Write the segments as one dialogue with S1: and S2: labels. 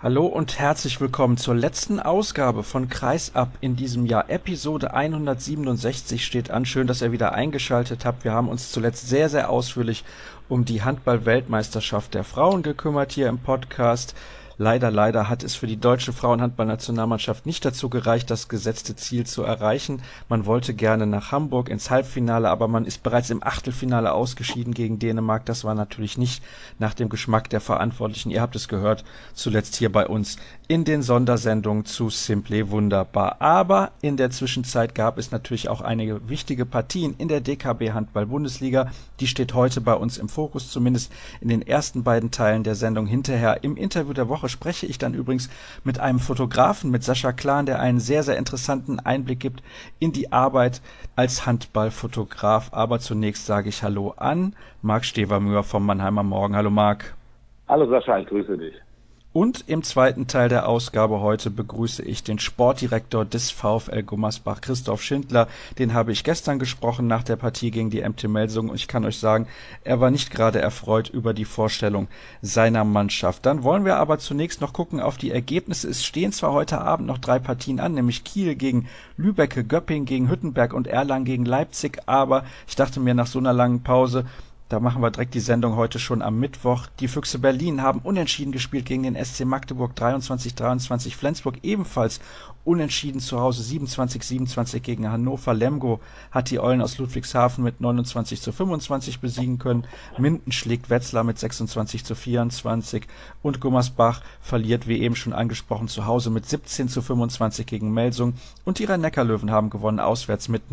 S1: Hallo und herzlich willkommen zur letzten Ausgabe von Kreisab in diesem Jahr. Episode 167 steht an. Schön, dass ihr wieder eingeschaltet habt. Wir haben uns zuletzt sehr, sehr ausführlich um die Handball-Weltmeisterschaft der Frauen gekümmert hier im Podcast. Leider hat es für die deutsche Frauenhandballnationalmannschaft nicht dazu gereicht, das gesetzte Ziel zu erreichen. Man wollte gerne nach Hamburg ins Halbfinale, aber man ist bereits im Achtelfinale ausgeschieden gegen Dänemark. Das war natürlich nicht nach dem Geschmack der Verantwortlichen. Ihr habt es gehört, zuletzt hier bei uns in den Sondersendungen zu Simply Wunderbar. Aber in der Zwischenzeit gab es natürlich auch einige wichtige Partien in der DKB Handball-Bundesliga. Die steht heute bei uns im Fokus, zumindest in den ersten beiden Teilen der Sendung. Hinterher im Interview der Woche spreche ich dann übrigens mit einem Fotografen, mit Sascha Klan, der einen sehr, sehr interessanten Einblick gibt in die Arbeit als Handballfotograf. Aber zunächst sage ich Hallo an Marc Stevermüher vom Mannheimer Morgen. Hallo Marc.
S2: Hallo Sascha, ich grüße dich.
S1: Und im zweiten Teil der Ausgabe heute begrüße ich den Sportdirektor des VfL Gummersbach, Christoph Schindler. Den habe ich gestern gesprochen nach der Partie gegen die MT Melsungen und ich kann euch sagen, er war nicht gerade erfreut über die Vorstellung seiner Mannschaft. Dann wollen wir aber zunächst noch gucken auf die Ergebnisse. Es stehen zwar heute Abend noch 3 Partien an, nämlich Kiel gegen Lübeck, Göppingen gegen Hüttenberg und Erlangen gegen Leipzig, aber ich dachte mir nach so einer langen Pause, da machen wir direkt die Sendung heute schon am Mittwoch. Die Füchse Berlin haben unentschieden gespielt gegen den SC Magdeburg 23-23. Flensburg ebenfalls unentschieden zu Hause 27-27 gegen Hannover. Lemgo hat die Eulen aus Ludwigshafen mit 29-25 besiegen können. Minden schlägt Wetzlar mit 26-24 und Gummersbach verliert, wie eben schon angesprochen, zu Hause mit 17-25 gegen Melsung. Und die Rhein-Neckar-Löwen haben gewonnen auswärts mit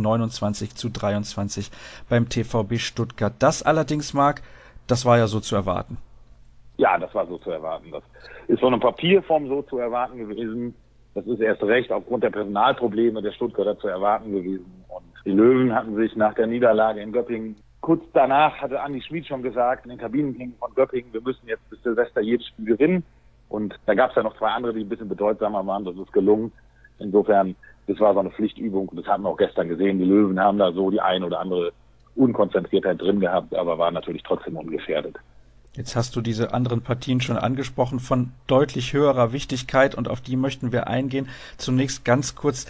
S1: 29-23 beim TVB Stuttgart. Das allerdings, Marc, das war ja so zu erwarten.
S2: Ja, das war so zu erwarten. Das ist von einer Papierform so zu erwarten gewesen. Das ist erst recht aufgrund der Personalprobleme der Stuttgarter zu erwarten gewesen. Und die Löwen hatten sich nach der Niederlage in Göppingen, kurz danach hatte Andi Schmid schon gesagt, in den Kabinenklingen von Göppingen, wir müssen jetzt bis Silvester jedes Spiel gewinnen. Und da gab es ja noch 2 andere, die ein bisschen bedeutsamer waren. Das ist gelungen. Insofern, das war so eine Pflichtübung. Das haben wir auch gestern gesehen. Die Löwen haben da so die ein oder andere Unkonzentriertheit drin gehabt, aber waren natürlich trotzdem ungefährdet.
S1: Jetzt hast du diese anderen Partien schon angesprochen von deutlich höherer Wichtigkeit und auf die möchten wir eingehen. Zunächst ganz kurz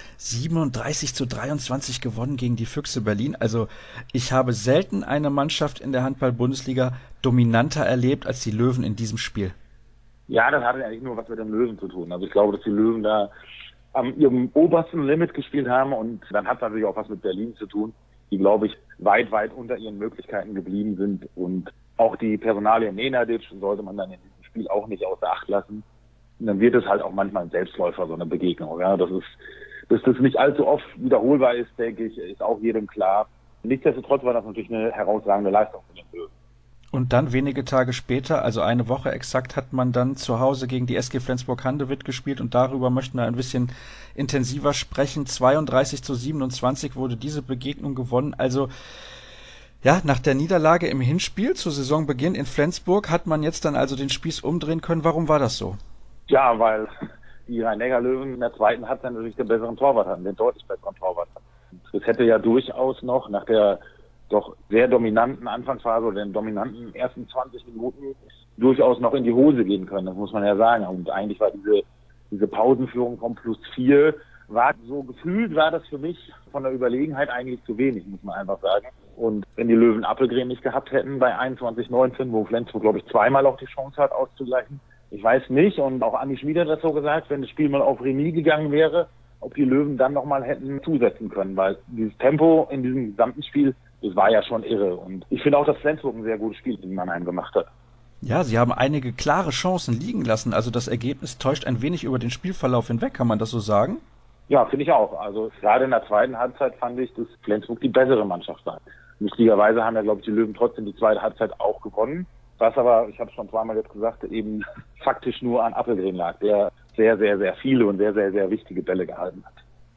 S1: 37-23 gewonnen gegen die Füchse Berlin. Also ich habe selten eine Mannschaft in der Handball-Bundesliga dominanter erlebt als die Löwen in diesem Spiel.
S2: Ja, das hatte eigentlich nur was mit den Löwen zu tun. Also ich glaube, dass die Löwen da am ihrem obersten Limit gespielt haben und dann hat es natürlich auch was mit Berlin zu tun, die, glaube ich, weit unter ihren Möglichkeiten geblieben sind. Und auch die Personalie Nenadic sollte man dann in diesem Spiel auch nicht außer Acht lassen. Und dann wird es halt auch manchmal ein Selbstläufer, so eine Begegnung. Ja, dass das nicht allzu oft wiederholbar ist, denke ich, ist auch jedem klar. Nichtsdestotrotz war das natürlich eine herausragende Leistung von den Löwen.
S1: Und dann wenige Tage später, also eine Woche exakt, hat man dann zu Hause gegen die SG Flensburg-Handewitt gespielt und darüber möchten wir ein bisschen intensiver sprechen. 32-27 wurde diese Begegnung gewonnen. Also ja, nach der Niederlage im Hinspiel zu Saisonbeginn in Flensburg hat man jetzt dann also den Spieß umdrehen können. Warum war das so?
S2: Ja, weil die Rhein-Neckar-Löwen in der zweiten Halbzeit natürlich den besseren Torwart hatten, den deutlich besseren Torwart hatten. Es hätte ja durchaus noch nach der doch sehr dominanten Anfangsphase oder den dominanten ersten 20 Minuten durchaus noch in die Hose gehen können, das muss man ja sagen. Und eigentlich war diese Pausenführung vom +4, war so gefühlt, war das für mich von der Überlegenheit eigentlich zu wenig, muss man einfach sagen. Und wenn die Löwen Appelgren nicht gehabt hätten bei 21-19, wo Flensburg, glaube ich, zweimal auch die Chance hat auszugleichen, ich weiß nicht, und auch Andi Schmid hat das so gesagt, wenn das Spiel mal auf Remis gegangen wäre, ob die Löwen dann nochmal hätten zusetzen können, weil dieses Tempo in diesem gesamten Spiel, das war ja schon irre. Und ich finde auch, dass Flensburg ein sehr gutes Spiel in Mannheim gemacht hat.
S1: Ja, sie haben einige klare Chancen liegen lassen. Also das Ergebnis täuscht ein wenig über den Spielverlauf hinweg, kann man das so sagen?
S2: Ja, finde ich auch. Also gerade in der zweiten Halbzeit fand ich, dass Flensburg die bessere Mannschaft war. Lustigerweise haben ja, glaube ich, die Löwen trotzdem die zweite Halbzeit auch gewonnen. Was aber, ich habe es schon zweimal jetzt gesagt, eben faktisch nur an Appelgren lag, der sehr viele und sehr wichtige Bälle gehalten hat.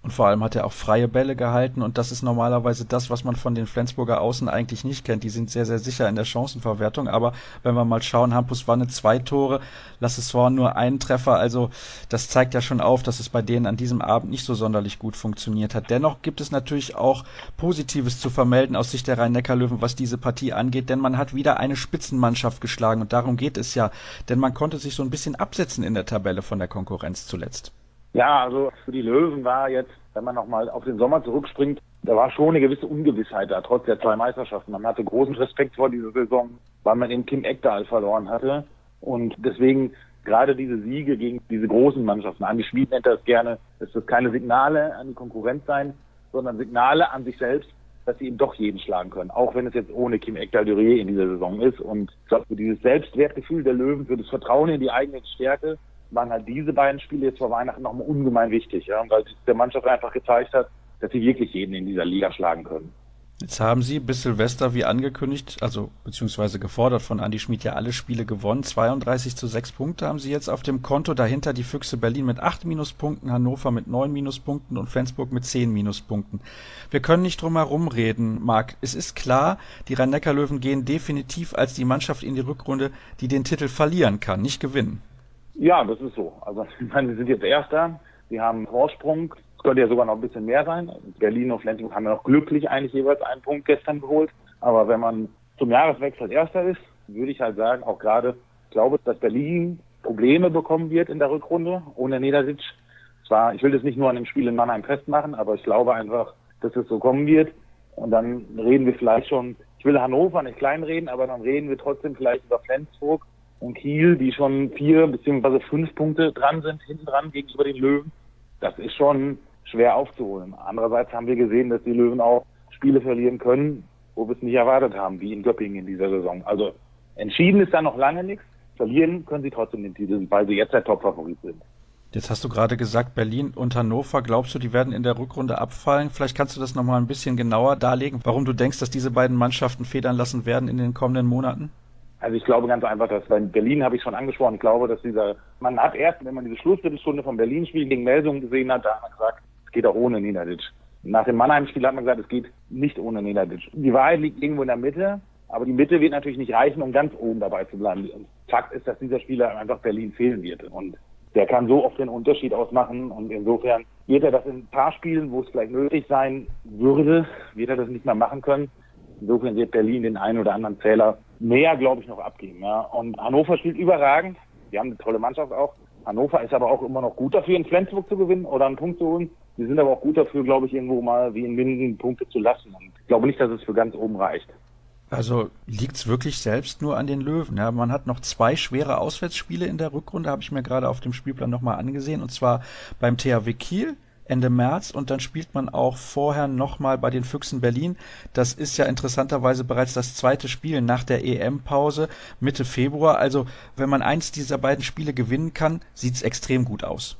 S1: Und vor allem hat er auch freie Bälle gehalten und das ist normalerweise das, was man von den Flensburger Außen eigentlich nicht kennt. Die sind sehr, sehr sicher in der Chancenverwertung, aber wenn wir mal schauen, Hampus Wanne 2 Tore, Lasseshorn nur einen Treffer, also das zeigt ja schon auf, dass es bei denen an diesem Abend nicht so sonderlich gut funktioniert hat. Dennoch gibt es natürlich auch Positives zu vermelden aus Sicht der Rhein-Neckar-Löwen, was diese Partie angeht, denn man hat wieder eine Spitzenmannschaft geschlagen und darum geht es ja, denn man konnte sich so ein bisschen absetzen in der Tabelle von der Konkurrenz zuletzt.
S2: Ja, also für die Löwen war jetzt, wenn man nochmal auf den Sommer zurückspringt, da war schon eine gewisse Ungewissheit da, trotz der 2 Meisterschaften. Man hatte großen Respekt vor dieser Saison, weil man eben Kim Ekdal verloren hatte. Und deswegen gerade diese Siege gegen diese großen Mannschaften, Andi Schmid nennt das gerne, dass das keine Signale an die Konkurrenz sein, sondern Signale an sich selbst, dass sie eben doch jeden schlagen können. Auch wenn es jetzt ohne Kim Ekdal-Dürer in dieser Saison ist. Und ich glaube, für dieses Selbstwertgefühl der Löwen, für das Vertrauen in die eigene Stärke, waren halt diese beiden Spiele jetzt vor Weihnachten nochmal ungemein wichtig, ja, weil sich der Mannschaft einfach gezeigt hat, dass sie wirklich jeden in dieser Liga schlagen können.
S1: Jetzt haben sie bis Silvester, wie angekündigt, also beziehungsweise gefordert von Andi Schmid, ja alle Spiele gewonnen. 32:6 Punkte haben sie jetzt auf dem Konto. Dahinter die Füchse Berlin mit 8 Minuspunkten, Hannover mit 9 Minuspunkten und Flensburg mit 10 Minuspunkten. Wir können nicht drum herum reden, Marc. Es ist klar, die Rhein-Neckar-Löwen gehen definitiv als die Mannschaft in die Rückrunde, die den Titel verlieren kann, nicht gewinnen.
S2: Ja, das ist so. Also ich meine, wir sind jetzt Erster, wir haben einen Vorsprung, es könnte ja sogar noch ein bisschen mehr sein. Berlin und Flensburg haben ja noch glücklich eigentlich jeweils einen Punkt gestern geholt. Aber wenn man zum Jahreswechsel Erster ist, würde ich halt sagen, auch gerade, ich glaube, dass Berlin Probleme bekommen wird in der Rückrunde ohne Nedadic. Zwar, ich will das nicht nur an dem Spiel in Mannheim festmachen, aber ich glaube einfach, dass es so kommen wird. Und dann reden wir vielleicht schon, ich will Hannover nicht kleinreden, aber dann reden wir trotzdem vielleicht über Flensburg und Kiel, die schon 4 bzw. 5 Punkte dran sind, hinten dran gegenüber den Löwen. Das ist schon schwer aufzuholen. Andererseits haben wir gesehen, dass die Löwen auch Spiele verlieren können, wo wir es nicht erwartet haben, wie in Göppingen in dieser Saison. Also entschieden ist da noch lange nichts. Verlieren können sie trotzdem den Titel, weil sie jetzt der Top-Favorit sind.
S1: Jetzt hast du gerade gesagt, Berlin und Hannover, glaubst du, die werden in der Rückrunde abfallen? Vielleicht kannst du das nochmal ein bisschen genauer darlegen, warum du denkst, dass diese beiden Mannschaften federn lassen werden in den kommenden Monaten?
S2: Also ich glaube ganz einfach, dass bei Berlin habe ich schon angesprochen, ich glaube, dass man hat erst, wenn man diese Schlussviertelstunde vom Berlin-Spiel gegen Melsungen gesehen hat, da hat man gesagt, es geht auch ohne Nedadic. Nach dem Mannheim-Spiel hat man gesagt, es geht nicht ohne Nedadic. Die Wahrheit liegt irgendwo in der Mitte, aber die Mitte wird natürlich nicht reichen, um ganz oben dabei zu bleiben. Und Fakt ist, dass dieser Spieler einfach Berlin fehlen wird. Und der kann so oft den Unterschied ausmachen und insofern wird er das in ein paar Spielen, wo es vielleicht nötig sein würde, wird er das nicht mehr machen können. Insofern wird Berlin den einen oder anderen Zähler mehr, glaube ich, noch abgeben. Ja. Und Hannover spielt überragend. Die haben eine tolle Mannschaft auch. Hannover ist aber auch immer noch gut dafür, in Flensburg zu gewinnen oder einen Punkt zu holen. Die sind aber auch gut dafür, glaube ich, irgendwo mal wie in Minden Punkte zu lassen. Und ich glaube nicht, dass es für ganz oben reicht.
S1: Also liegt's wirklich selbst nur an den Löwen. Ja, man hat noch 2 schwere Auswärtsspiele in der Rückrunde, habe ich mir gerade auf dem Spielplan nochmal angesehen. Und zwar beim THW Kiel Ende März und dann spielt man auch vorher nochmal bei den Füchsen Berlin. Das ist ja interessanterweise bereits das 2. Spiel nach der EM-Pause Mitte Februar. Also wenn man eins dieser beiden Spiele gewinnen kann, sieht's extrem gut aus.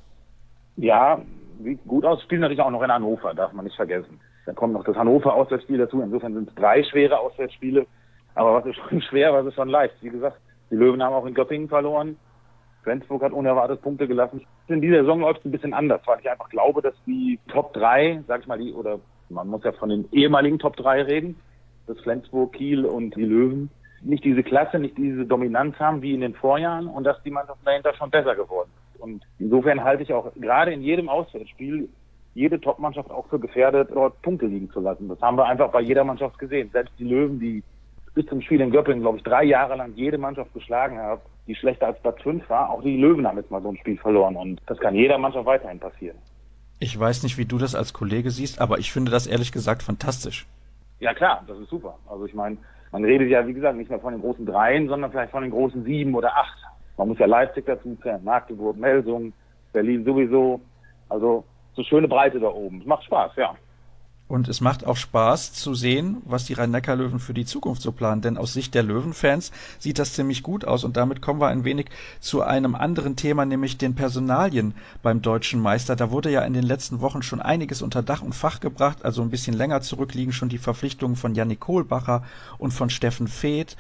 S2: Ja, sieht gut aus. Spielen natürlich auch noch in Hannover, darf man nicht vergessen. Dann kommt noch das Hannover-Auswärtsspiel dazu. Insofern sind es 3 schwere Auswärtsspiele. Aber was ist schon schwer, was ist schon leicht? Wie gesagt, die Löwen haben auch in Göppingen verloren. Flensburg hat unerwartet Punkte gelassen. In dieser Saison läuft es ein bisschen anders, weil ich einfach glaube, dass die Top 3, sag ich mal, oder man muss ja von den ehemaligen Top 3 reden, dass Flensburg, Kiel und die Löwen nicht diese Klasse, nicht diese Dominanz haben wie in den Vorjahren und dass die Mannschaften dahinter schon besser geworden ist. Und insofern halte ich auch gerade in jedem Auswärtsspiel jede Top-Mannschaft auch für gefährdet, dort Punkte liegen zu lassen. Das haben wir einfach bei jeder Mannschaft gesehen. Selbst die Löwen, die bis zum Spiel in Göppingen, glaube ich, 3 Jahre lang jede Mannschaft geschlagen hat, die schlechter als Platz 5 war. Auch die Löwen haben jetzt mal so ein Spiel verloren und das kann jeder Mannschaft weiterhin passieren.
S1: Ich weiß nicht, wie du das als Kollege siehst, aber ich finde das ehrlich gesagt fantastisch.
S2: Ja klar, das ist super. Also ich meine, man redet ja, wie gesagt, nicht mehr von den großen 3, sondern vielleicht von den großen 7 oder 8. Man muss ja Leipzig dazu zählen, Magdeburg, Melsungen, Berlin sowieso. Also so schöne Breite da oben. Es macht Spaß, ja.
S1: Und es macht auch Spaß zu sehen, was die Rhein-Neckar-Löwen für die Zukunft so planen. Denn aus Sicht der Löwenfans sieht das ziemlich gut aus. Und damit kommen wir ein wenig zu einem anderen Thema, nämlich den Personalien beim deutschen Meister. Da wurde ja in den letzten Wochen schon einiges unter Dach und Fach gebracht. Also ein bisschen länger zurück liegen schon die Verpflichtungen von Yannick Kohlbacher und von Steffen Feeth.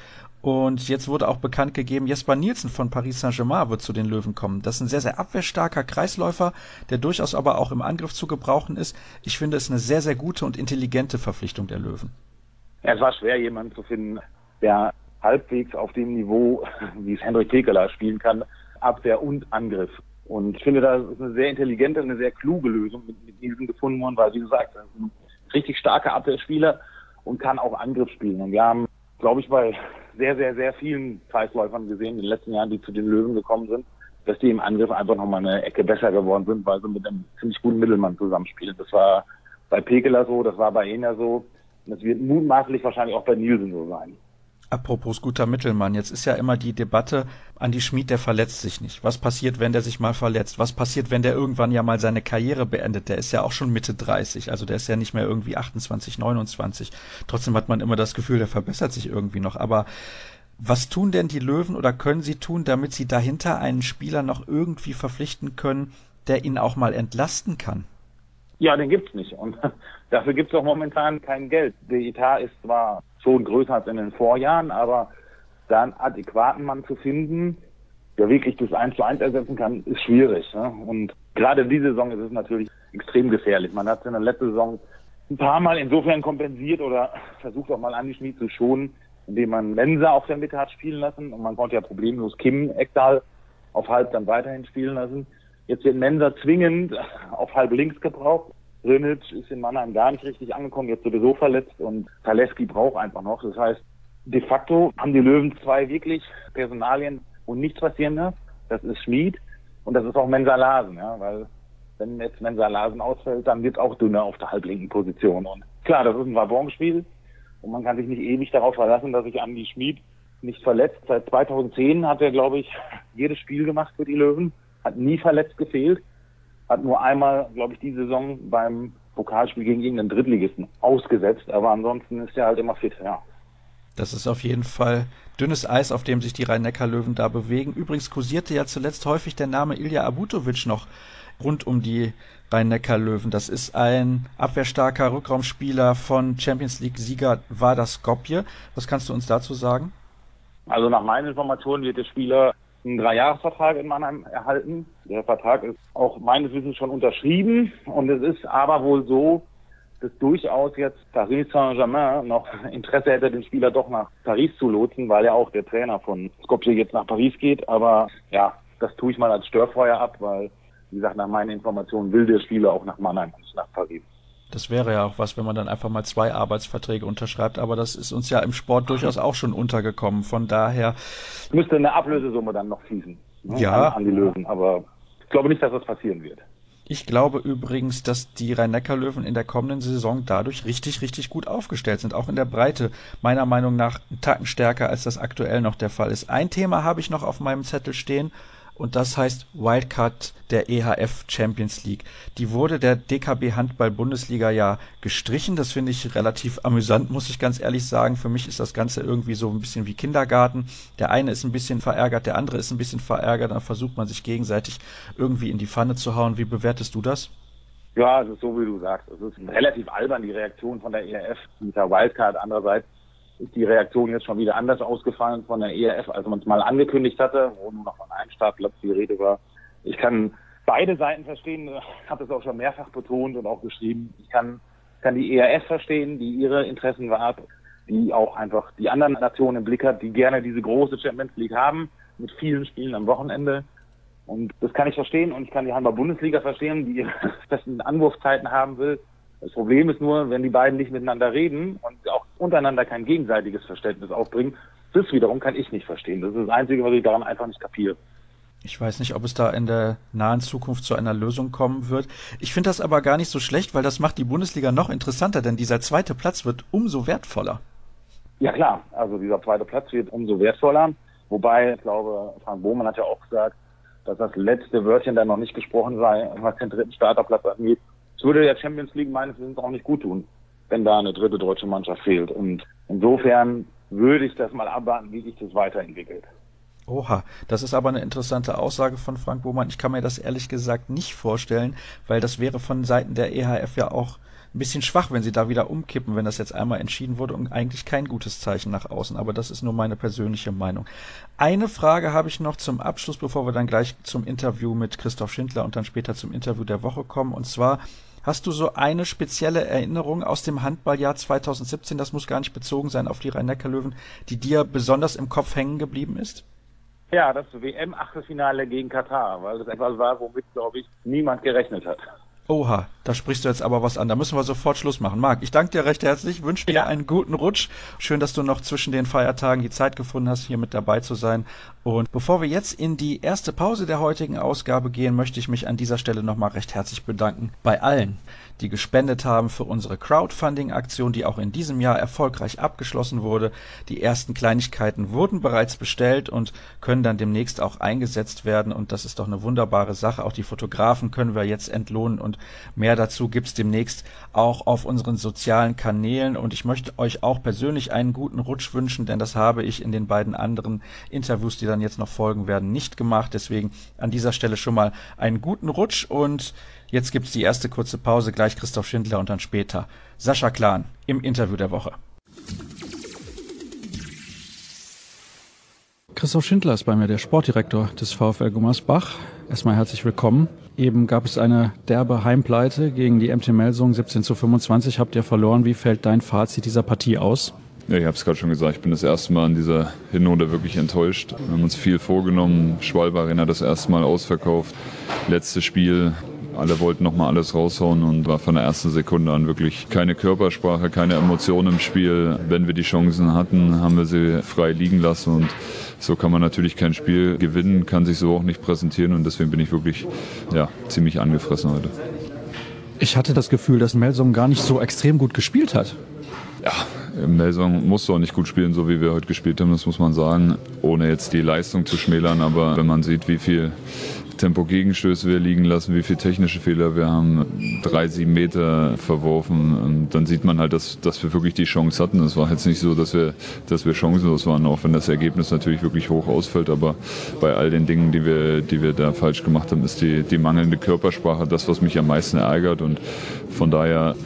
S1: Und jetzt wurde auch bekannt gegeben, Jesper Nielsen von Paris Saint-Germain wird zu den Löwen kommen. Das ist ein sehr, sehr abwehrstarker Kreisläufer, der durchaus aber auch im Angriff zu gebrauchen ist. Ich finde es eine sehr, sehr gute und intelligente Verpflichtung der Löwen.
S2: Ja, es war schwer, jemanden zu finden, der halbwegs auf dem Niveau, wie es Hendrik Pekeler spielen kann, Abwehr und Angriff. Und ich finde, das ist eine sehr intelligente, eine sehr kluge Lösung mit Nielsen gefunden worden, weil, wie gesagt, er ist ein richtig starker Abwehrspieler und kann auch Angriff spielen. Und wir haben, glaube ich, bei sehr, sehr, sehr vielen Kreisläufern gesehen in den letzten Jahren, die zu den Löwen gekommen sind, dass die im Angriff einfach nochmal eine Ecke besser geworden sind, weil sie mit einem ziemlich guten Mittelmann zusammenspielen. Das war bei Pekeler so, das war bei Ehner so. Und das wird mutmaßlich wahrscheinlich auch bei Nielsen so sein.
S1: Apropos guter Mittelmann, jetzt ist ja immer die Debatte, Andi Schmid, der verletzt sich nicht. Was passiert, wenn der sich mal verletzt? Was passiert, wenn der irgendwann ja mal seine Karriere beendet? Der ist ja auch schon Mitte 30, also der ist ja nicht mehr irgendwie 28, 29. Trotzdem hat man immer das Gefühl, der verbessert sich irgendwie noch. Aber was tun denn die Löwen oder können sie tun, damit sie dahinter einen Spieler noch irgendwie verpflichten können, der ihn auch mal entlasten kann?
S2: Ja, den gibt's nicht. Und dafür gibt's auch momentan kein Geld. Der Etat ist zwar schon größer als in den Vorjahren, aber da einen adäquaten Mann zu finden, der wirklich das 1:1 ersetzen kann, ist schwierig. Ne? Und gerade in dieser Saison ist es natürlich extrem gefährlich. Man hat es in der letzten Saison ein paar Mal insofern kompensiert oder versucht auch mal Andi Schmid zu schonen, indem man Mensa auf der Mitte hat spielen lassen. Und man konnte ja problemlos Kim Ekdal auf halb dann weiterhin spielen lassen. Jetzt wird Mensa zwingend auf halb links gebraucht. Rinic ist in Mannheim gar nicht richtig angekommen, jetzt sowieso verletzt und Zaleski braucht einfach noch. Das heißt, de facto haben die Löwen zwei wirklich Personalien, wo nichts passieren darf. Das ist Schmid und das ist auch Mensa Larsen, ja, weil wenn jetzt Mensa Larsen ausfällt, dann wird es auch dünner auf der halblinken Position. Und klar, das ist ein Wabonspiel und man kann sich nicht ewig darauf verlassen, dass sich Andi Schmid nicht verletzt. Seit 2010 hat er, glaube ich, jedes Spiel gemacht für die Löwen, hat nie verletzt gefehlt. Hat nur einmal, glaube ich, die Saison beim Pokalspiel gegen irgendeinen Drittligisten ausgesetzt, aber ansonsten ist er halt immer fit, ja.
S1: Das ist auf jeden Fall dünnes Eis, auf dem sich die Rhein-Neckar-Löwen da bewegen. Übrigens kursierte ja zuletzt häufig der Name Ilja Abutovic noch rund um die Rhein-Neckar-Löwen. Das ist ein abwehrstarker Rückraumspieler von Champions-League-Sieger Vardar Skopje. Was kannst du uns dazu sagen?
S2: Also nach meinen Informationen wird der Spieler einen 3-Jahres-Vertrag in Mannheim erhalten. Der Vertrag ist auch meines Wissens schon unterschrieben und es ist aber wohl so, dass durchaus jetzt Paris Saint-Germain noch Interesse hätte, den Spieler doch nach Paris zu lotsen, weil ja auch der Trainer von Skopje jetzt nach Paris geht. Aber ja, das tue ich mal als Störfeuer ab, weil, wie gesagt, nach meinen Informationen will der Spieler auch nach Mannheim und nicht nach Paris.
S1: Das wäre ja auch was, wenn man dann einfach mal 2 Arbeitsverträge unterschreibt, aber das ist uns ja im Sport durchaus auch schon untergekommen. Von daher
S2: müsste eine Ablösesumme dann noch fließen, ne,
S1: ja,
S2: an die Löwen, aber ich glaube nicht, dass das passieren wird.
S1: Ich glaube übrigens, dass die Rhein-Neckar-Löwen in der kommenden Saison dadurch richtig, richtig gut aufgestellt sind, auch in der Breite. Meiner Meinung nach einen Tacken stärker, als das aktuell noch der Fall ist. Ein Thema habe ich noch auf meinem Zettel stehen und das heißt Wildcard der EHF Champions League. Die wurde der DKB Handball Bundesliga ja gestrichen. Das finde ich relativ amüsant, muss ich ganz ehrlich sagen. Für mich ist das Ganze irgendwie so ein bisschen wie Kindergarten. Der eine ist ein bisschen verärgert, der andere ist ein bisschen verärgert. Dann versucht man sich gegenseitig irgendwie in die Pfanne zu hauen. Wie bewertest du das?
S2: Ja, es ist so, wie du sagst. Es ist relativ albern, die Reaktion von der EHF mit der Wildcard. Andererseits ist die Reaktion jetzt schon wieder anders ausgefallen von der EHF, als man es mal angekündigt hatte, wo nur noch von einem Startplatz die Rede war. Ich kann beide Seiten verstehen, habe es auch schon mehrfach betont und auch geschrieben. Ich kann die EHF verstehen, die ihre Interessen wahrt, die auch einfach die anderen Nationen im Blick hat, die gerne diese große Champions League haben, mit vielen Spielen am Wochenende. Und das kann ich verstehen und ich kann die Handball-Bundesliga verstehen, die ihre festen Anwurfzeiten haben will. Das Problem ist nur, wenn die beiden nicht miteinander reden und auch untereinander kein gegenseitiges Verständnis aufbringen, das wiederum kann ich nicht verstehen. Das ist das Einzige, was ich daran einfach nicht kapiere.
S1: Ich weiß nicht, ob es da in der nahen Zukunft zu einer Lösung kommen wird. Ich finde das aber gar nicht so schlecht, weil das macht die Bundesliga noch interessanter, denn dieser zweite Platz wird umso wertvoller.
S2: Ja klar, also dieser zweite Platz wird umso wertvoller. Wobei, ich glaube, Frank Bohmann hat ja auch gesagt, dass das letzte Wörtchen dann noch nicht gesprochen sei, was den dritten Starterplatz angeht. Es würde der Champions League meines Wissens auch nicht gut tun, wenn da eine dritte deutsche Mannschaft fehlt. Und insofern würde ich das mal abwarten, wie sich das weiterentwickelt.
S1: Oha, das ist aber eine interessante Aussage von Frank Bohmann. Ich kann mir das ehrlich gesagt nicht vorstellen, weil das wäre von Seiten der EHF ja auch ein bisschen schwach, wenn sie da wieder umkippen, wenn das jetzt einmal entschieden wurde und eigentlich kein gutes Zeichen nach außen. Aber das ist nur meine persönliche Meinung. Eine Frage habe ich noch zum Abschluss, bevor wir dann gleich zum Interview mit Christoph Schindler und dann später zum Interview der Woche kommen. Und zwar, hast du so eine spezielle Erinnerung aus dem Handballjahr 2017, das muss gar nicht bezogen sein auf die Rhein-Neckar-Löwen, die dir besonders im Kopf hängen geblieben ist?
S2: Ja, das WM-Achtelfinale gegen Katar, weil das etwas war, womit, glaube ich, niemand gerechnet hat.
S1: Oha, da sprichst du jetzt aber was an. Da müssen wir sofort Schluss machen. Marc, ich danke dir recht herzlich, wünsche dir einen guten Rutsch. Schön, dass du noch zwischen den Feiertagen die Zeit gefunden hast, hier mit dabei zu sein. Und bevor wir jetzt in die erste Pause der heutigen Ausgabe gehen, möchte ich mich an dieser Stelle nochmal recht herzlich bedanken bei allen, die gespendet haben für unsere Crowdfunding-Aktion, die auch in diesem Jahr erfolgreich abgeschlossen wurde. Die ersten Kleinigkeiten wurden bereits bestellt und können dann demnächst auch eingesetzt werden. Und das ist doch eine wunderbare Sache. Auch die Fotografen können wir jetzt entlohnen und mehr dazu gibt's demnächst auch auf unseren sozialen Kanälen. Und ich möchte euch auch persönlich einen guten Rutsch wünschen, denn das habe ich in den beiden anderen Interviews, die dann jetzt noch folgen werden, nicht gemacht. Deswegen an dieser Stelle schon mal einen guten Rutsch und jetzt gibt's die erste kurze Pause, gleich Christoph Schindler und dann später Sascha Klan im Interview der Woche. Christoph Schindler ist bei mir, der Sportdirektor des VfL Gummersbach. Erstmal herzlich willkommen. Eben gab es eine derbe Heimpleite gegen die MT Melsungen, 17:25 habt ihr verloren. Wie fällt dein Fazit dieser Partie aus?
S3: Ja, ich habe es gerade schon gesagt, ich bin das erste Mal in dieser Hinrunde wirklich enttäuscht. Wir haben uns viel vorgenommen, Schwalbe Arena das erste Mal ausverkauft, letztes Spiel. Alle wollten nochmal alles raushauen und war von der ersten Sekunde an wirklich keine Körpersprache, keine Emotionen im Spiel. Wenn wir die Chancen hatten, haben wir sie frei liegen lassen und so kann man natürlich kein Spiel gewinnen, kann sich so auch nicht präsentieren und deswegen bin ich wirklich ziemlich angefressen heute.
S1: Ich hatte das Gefühl, dass Melsungen gar nicht so extrem gut gespielt hat.
S3: Ja, Melsungen musste auch nicht gut spielen, so wie wir heute gespielt haben, das muss man sagen, ohne jetzt die Leistung zu schmälern, aber wenn man sieht, wie viel Tempo-Gegenstöße wir liegen lassen, wie viele technische Fehler wir haben, 3-7 Meter verworfen. Und dann sieht man halt, dass wir wirklich die Chance hatten. Es war jetzt nicht so, dass wir chancenlos waren, auch wenn das Ergebnis natürlich wirklich hoch ausfällt. Aber bei all den Dingen, die wir da falsch gemacht haben, ist die mangelnde Körpersprache das, was mich am meisten ärgert. Und von daher,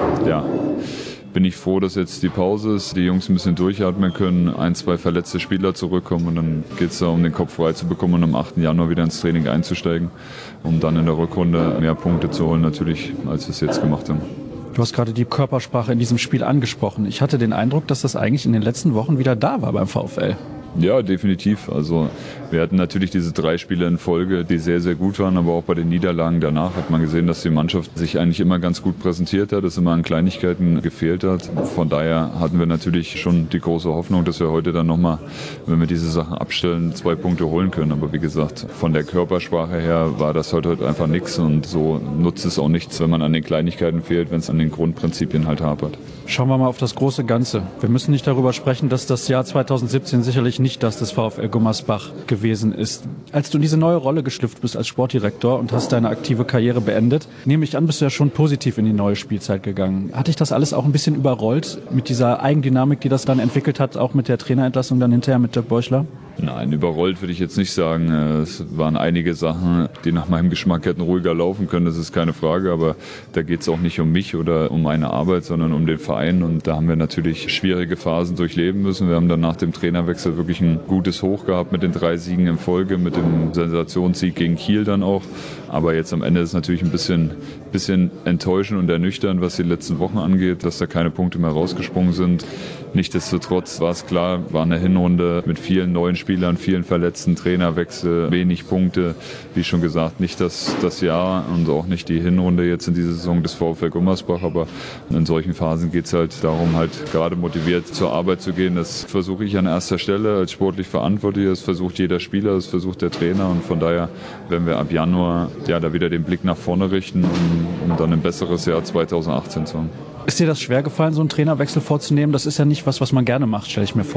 S3: bin ich froh, dass jetzt die Pause ist, die Jungs ein bisschen durchatmen können, 1-2 verletzte Spieler zurückkommen und dann geht es da um den Kopf frei zu bekommen und am 8. Januar wieder ins Training einzusteigen, um dann in der Rückrunde mehr Punkte zu holen, natürlich, als wir es jetzt gemacht haben.
S1: Du hast gerade die Körpersprache in diesem Spiel angesprochen. Ich hatte den Eindruck, dass das eigentlich in den letzten Wochen wieder da war beim VfL.
S3: Ja, definitiv. Also wir hatten natürlich diese 3 Spiele in Folge, die sehr, sehr gut waren, aber auch bei den Niederlagen danach hat man gesehen, dass die Mannschaft sich eigentlich immer ganz gut präsentiert hat, dass immer an Kleinigkeiten gefehlt hat. Von daher hatten wir natürlich schon die große Hoffnung, dass wir heute dann nochmal, wenn wir diese Sachen abstellen, 2 Punkte holen können. Aber wie gesagt, von der Körpersprache her war das heute einfach nichts und so nutzt es auch nichts, wenn man an den Kleinigkeiten fehlt, wenn es an den Grundprinzipien halt hapert.
S1: Schauen wir mal auf das große Ganze. Wir müssen nicht darüber sprechen, dass das Jahr 2017 sicherlich nicht das des VfL Gummersbach gewesen ist. Als du in diese neue Rolle geschlüpft bist als Sportdirektor und hast deine aktive Karriere beendet, nehme ich an, bist du ja schon positiv in die neue Spielzeit gegangen. Hat dich das alles auch ein bisschen überrollt mit dieser Eigendynamik, die das dann entwickelt hat, auch mit der Trainerentlassung dann hinterher mit Dirk Beuchler?
S3: Nein, überrollt würde ich jetzt nicht sagen. Es waren einige Sachen, die nach meinem Geschmack hätten ruhiger laufen können, das ist keine Frage, aber da geht es auch nicht um mich oder um meine Arbeit, sondern um den Verein und da haben wir natürlich schwierige Phasen durchleben müssen. Wir haben dann nach dem Trainerwechsel wirklich ein gutes Hoch gehabt mit den 3 Siegen in Folge, mit dem Sensationssieg gegen Kiel dann auch, aber jetzt am Ende ist es natürlich ein bisschen enttäuschend und ernüchternd, was die letzten Wochen angeht, dass da keine Punkte mehr rausgesprungen sind. Nichtsdestotrotz war es klar, war eine Hinrunde mit vielen neuen Spielern, vielen Verletzten, Trainerwechsel, wenig Punkte. Wie schon gesagt, nicht das Jahr und auch nicht die Hinrunde jetzt in dieser Saison des VfL Gummersbach, aber in solchen Phasen geht es halt darum, halt gerade motiviert zur Arbeit zu gehen. Das versuche ich an erster Stelle als sportlich Verantwortlicher, das versucht jeder Spieler, das versucht der Trainer und von daher werden wir ab Januar da wieder den Blick nach vorne richten, um dann ein besseres Jahr 2018 zu haben.
S1: Ist dir das schwer gefallen, so einen Trainerwechsel vorzunehmen? Das ist ja nicht was man gerne macht, stelle ich mir vor.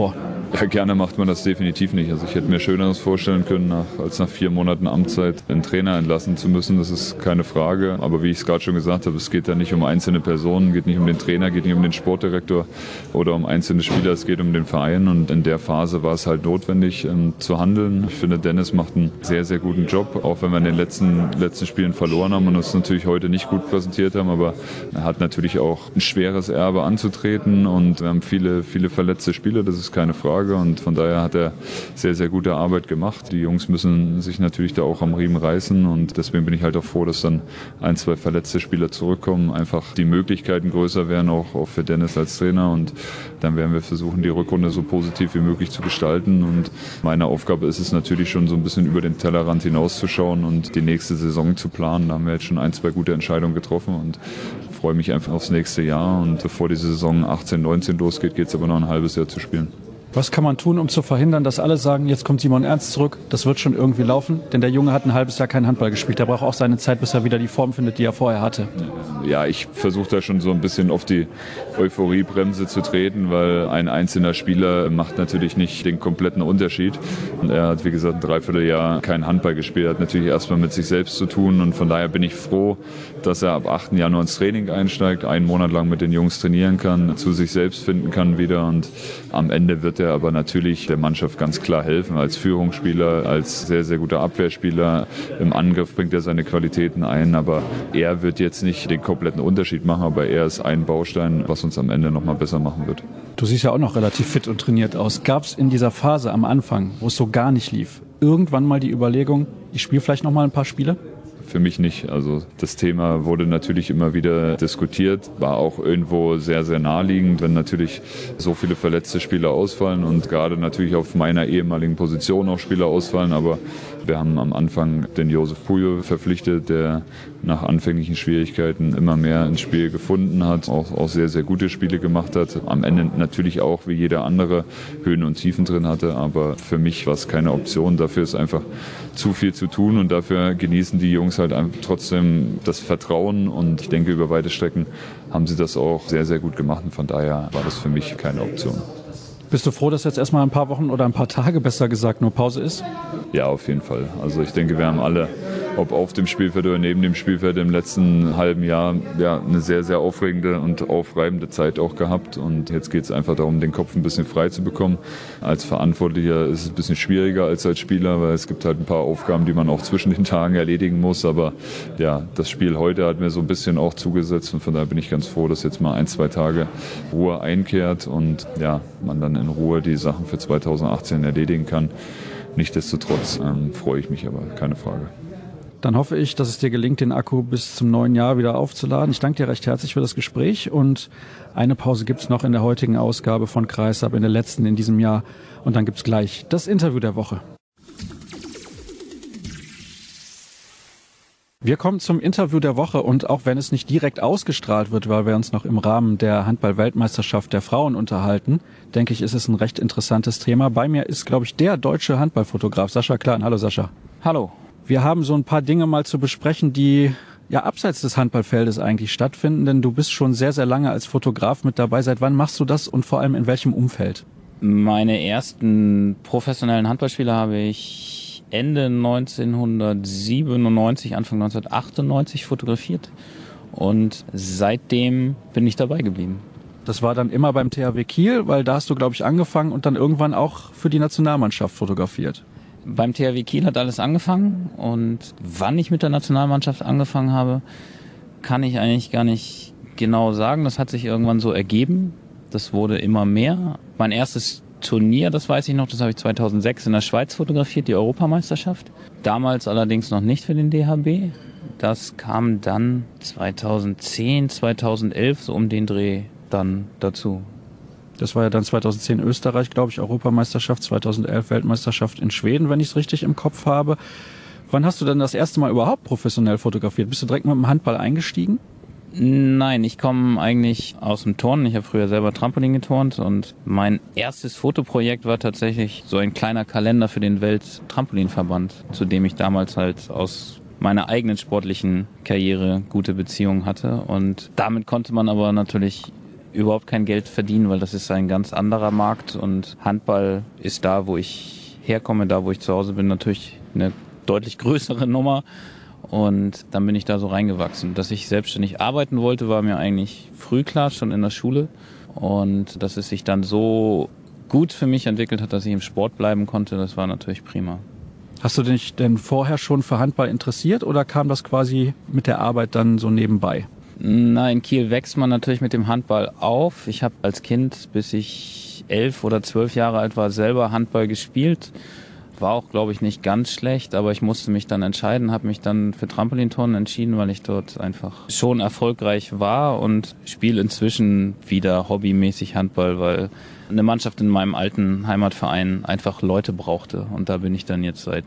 S3: Ja, gerne macht man das definitiv nicht. Also ich hätte mir Schöneres vorstellen können, als nach 4 Monaten Amtszeit einen Trainer entlassen zu müssen. Das ist keine Frage. Aber wie ich es gerade schon gesagt habe, es geht da nicht um einzelne Personen, geht nicht um den Trainer, geht nicht um den Sportdirektor oder um einzelne Spieler, es geht um den Verein. Und in der Phase war es halt notwendig zu handeln. Ich finde, Dennis macht einen sehr, sehr guten Job, auch wenn wir in den letzten Spielen verloren haben und uns natürlich heute nicht gut präsentiert haben. Aber er hat natürlich auch ein schweres Erbe anzutreten und wir haben viele, viele verletzte Spieler, das ist keine Frage. Und von daher hat er sehr, sehr gute Arbeit gemacht. Die Jungs müssen sich natürlich da auch am Riemen reißen und deswegen bin ich halt auch froh, dass dann 1, 2 verletzte Spieler zurückkommen. Einfach die Möglichkeiten größer werden, auch für Dennis als Trainer und dann werden wir versuchen, die Rückrunde so positiv wie möglich zu gestalten und meine Aufgabe ist es natürlich schon so ein bisschen über den Tellerrand hinauszuschauen und die nächste Saison zu planen. Da haben wir jetzt schon 1, 2 gute Entscheidungen getroffen und freue mich einfach aufs nächste Jahr und bevor die Saison 18, 19 losgeht, geht es aber noch ein halbes Jahr zu spielen.
S1: Was kann man tun, um zu verhindern, dass alle sagen, jetzt kommt Simon Ernst zurück, das wird schon irgendwie laufen? Denn der Junge hat ein halbes Jahr keinen Handball gespielt. Der braucht auch seine Zeit, bis er wieder die Form findet, die er vorher hatte.
S3: Ja, ich versuche da schon so ein bisschen auf die Euphoriebremse zu treten, weil ein einzelner Spieler macht natürlich nicht den kompletten Unterschied. Und er hat, wie gesagt, ein Dreivierteljahr keinen Handball gespielt. Er hat natürlich erstmal mit sich selbst zu tun. Und von daher bin ich froh, dass er ab 8. Januar ins Training einsteigt, 1 Monat lang mit den Jungs trainieren kann, zu sich selbst finden kann wieder. Und am Ende wird er aber natürlich der Mannschaft ganz klar helfen, als Führungsspieler, als sehr, sehr guter Abwehrspieler. Im Angriff bringt er seine Qualitäten ein, aber er wird jetzt nicht den kompletten Unterschied machen, aber er ist ein Baustein, was uns am Ende nochmal besser machen wird.
S1: Du siehst ja auch noch relativ fit und trainiert aus. Gab es in dieser Phase am Anfang, wo es so gar nicht lief, irgendwann mal die Überlegung, ich spiele vielleicht noch mal ein paar Spiele?
S3: Für mich nicht. Also das Thema wurde natürlich immer wieder diskutiert, war auch irgendwo sehr, sehr naheliegend, wenn natürlich so viele verletzte Spieler ausfallen und gerade natürlich auf meiner ehemaligen Position auch Spieler ausfallen. Aber wir haben am Anfang den Josef Pujo verpflichtet, der nach anfänglichen Schwierigkeiten immer mehr ins Spiel gefunden hat, auch sehr, sehr gute Spiele gemacht hat. Am Ende natürlich auch, wie jeder andere, Höhen und Tiefen drin hatte. Aber für mich war es keine Option. Dafür ist einfach zu viel zu tun und dafür genießen die Jungs halt einfach trotzdem das Vertrauen und ich denke, über weite Strecken haben sie das auch sehr, sehr gut gemacht und von daher war das für mich keine Option.
S1: Bist du froh, dass jetzt erstmal ein paar Wochen oder ein paar Tage, besser gesagt, nur Pause ist?
S3: Ja, auf jeden Fall. Also ich denke, wir haben alle, ob auf dem Spielfeld oder neben dem Spielfeld, im letzten halben Jahr eine sehr, sehr aufregende und aufreibende Zeit auch gehabt. Und jetzt geht es einfach darum, den Kopf ein bisschen frei zu bekommen. Als Verantwortlicher ist es ein bisschen schwieriger als Spieler, weil es gibt halt ein paar Aufgaben, die man auch zwischen den Tagen erledigen muss. Aber ja, das Spiel heute hat mir so ein bisschen auch zugesetzt und von daher bin ich ganz froh, dass jetzt mal 1, 2 Tage Ruhe einkehrt und ja, man dann in Ruhe die Sachen für 2018 erledigen kann. Nichtsdestotrotz freue ich mich aber, keine Frage.
S1: Dann hoffe ich, dass es dir gelingt, den Akku bis zum neuen Jahr wieder aufzuladen. Ich danke dir recht herzlich für das Gespräch und eine Pause gibt es noch in der heutigen Ausgabe von Kreisab, in der letzten in diesem Jahr. Und dann gibt es gleich das Interview der Woche. Wir kommen zum Interview der Woche und auch wenn es nicht direkt ausgestrahlt wird, weil wir uns noch im Rahmen der Handball-Weltmeisterschaft der Frauen unterhalten, denke ich, ist es ein recht interessantes Thema. Bei mir ist, glaube ich, der deutsche Handballfotograf Sascha Klein. Hallo Sascha.
S4: Hallo.
S1: Wir haben so ein paar Dinge mal zu besprechen, die ja abseits des Handballfeldes eigentlich stattfinden, denn du bist schon sehr, sehr lange als Fotograf mit dabei. Seit wann machst du das und vor allem in welchem Umfeld?
S4: Meine ersten professionellen Handballspiele habe ich Ende 1997, Anfang 1998 fotografiert und seitdem bin ich dabei geblieben.
S1: Das war dann immer beim THW Kiel, weil da hast du, glaube ich, angefangen und dann irgendwann auch für die Nationalmannschaft fotografiert.
S4: Beim THW Kiel hat alles angefangen und wann ich mit der Nationalmannschaft angefangen habe, kann ich eigentlich gar nicht genau sagen. Das hat sich irgendwann so ergeben. Das wurde immer mehr. Mein erstes Turnier, das weiß ich noch, das habe ich 2006 in der Schweiz fotografiert, die Europameisterschaft. Damals allerdings noch nicht für den DHB. Das kam dann 2010, 2011, so um den Dreh dann dazu.
S1: Das war ja dann 2010 Österreich, glaube ich, Europameisterschaft, 2011 Weltmeisterschaft in Schweden, wenn ich es richtig im Kopf habe. Wann hast du denn das erste Mal überhaupt professionell fotografiert? Bist du direkt mit dem Handball eingestiegen?
S4: Nein, ich komme eigentlich aus dem Turnen. Ich habe früher selber Trampolin geturnt und mein erstes Fotoprojekt war tatsächlich so ein kleiner Kalender für den Welt-Trampolinverband, zu dem ich damals halt aus meiner eigenen sportlichen Karriere gute Beziehungen hatte. Und damit konnte man aber natürlich überhaupt kein Geld verdienen, weil das ist ein ganz anderer Markt und Handball ist da, wo ich herkomme, da, wo ich zu Hause bin, natürlich eine deutlich größere Nummer. Und dann bin ich da so reingewachsen. Dass ich selbstständig arbeiten wollte, war mir eigentlich früh klar, schon in der Schule. Und dass es sich dann so gut für mich entwickelt hat, dass ich im Sport bleiben konnte, das war natürlich prima.
S1: Hast du dich denn vorher schon für Handball interessiert oder kam das quasi mit der Arbeit dann so nebenbei?
S4: Na, in Kiel wächst man natürlich mit dem Handball auf. Ich habe als Kind, bis ich 11 oder 12 Jahre alt war, selber Handball gespielt. War auch, glaube ich, nicht ganz schlecht, aber ich musste mich dann entscheiden, habe mich dann für Trampolinturnen entschieden, weil ich dort einfach schon erfolgreich war und spiele inzwischen wieder hobbymäßig Handball, weil eine Mannschaft in meinem alten Heimatverein einfach Leute brauchte und da bin ich dann jetzt seit,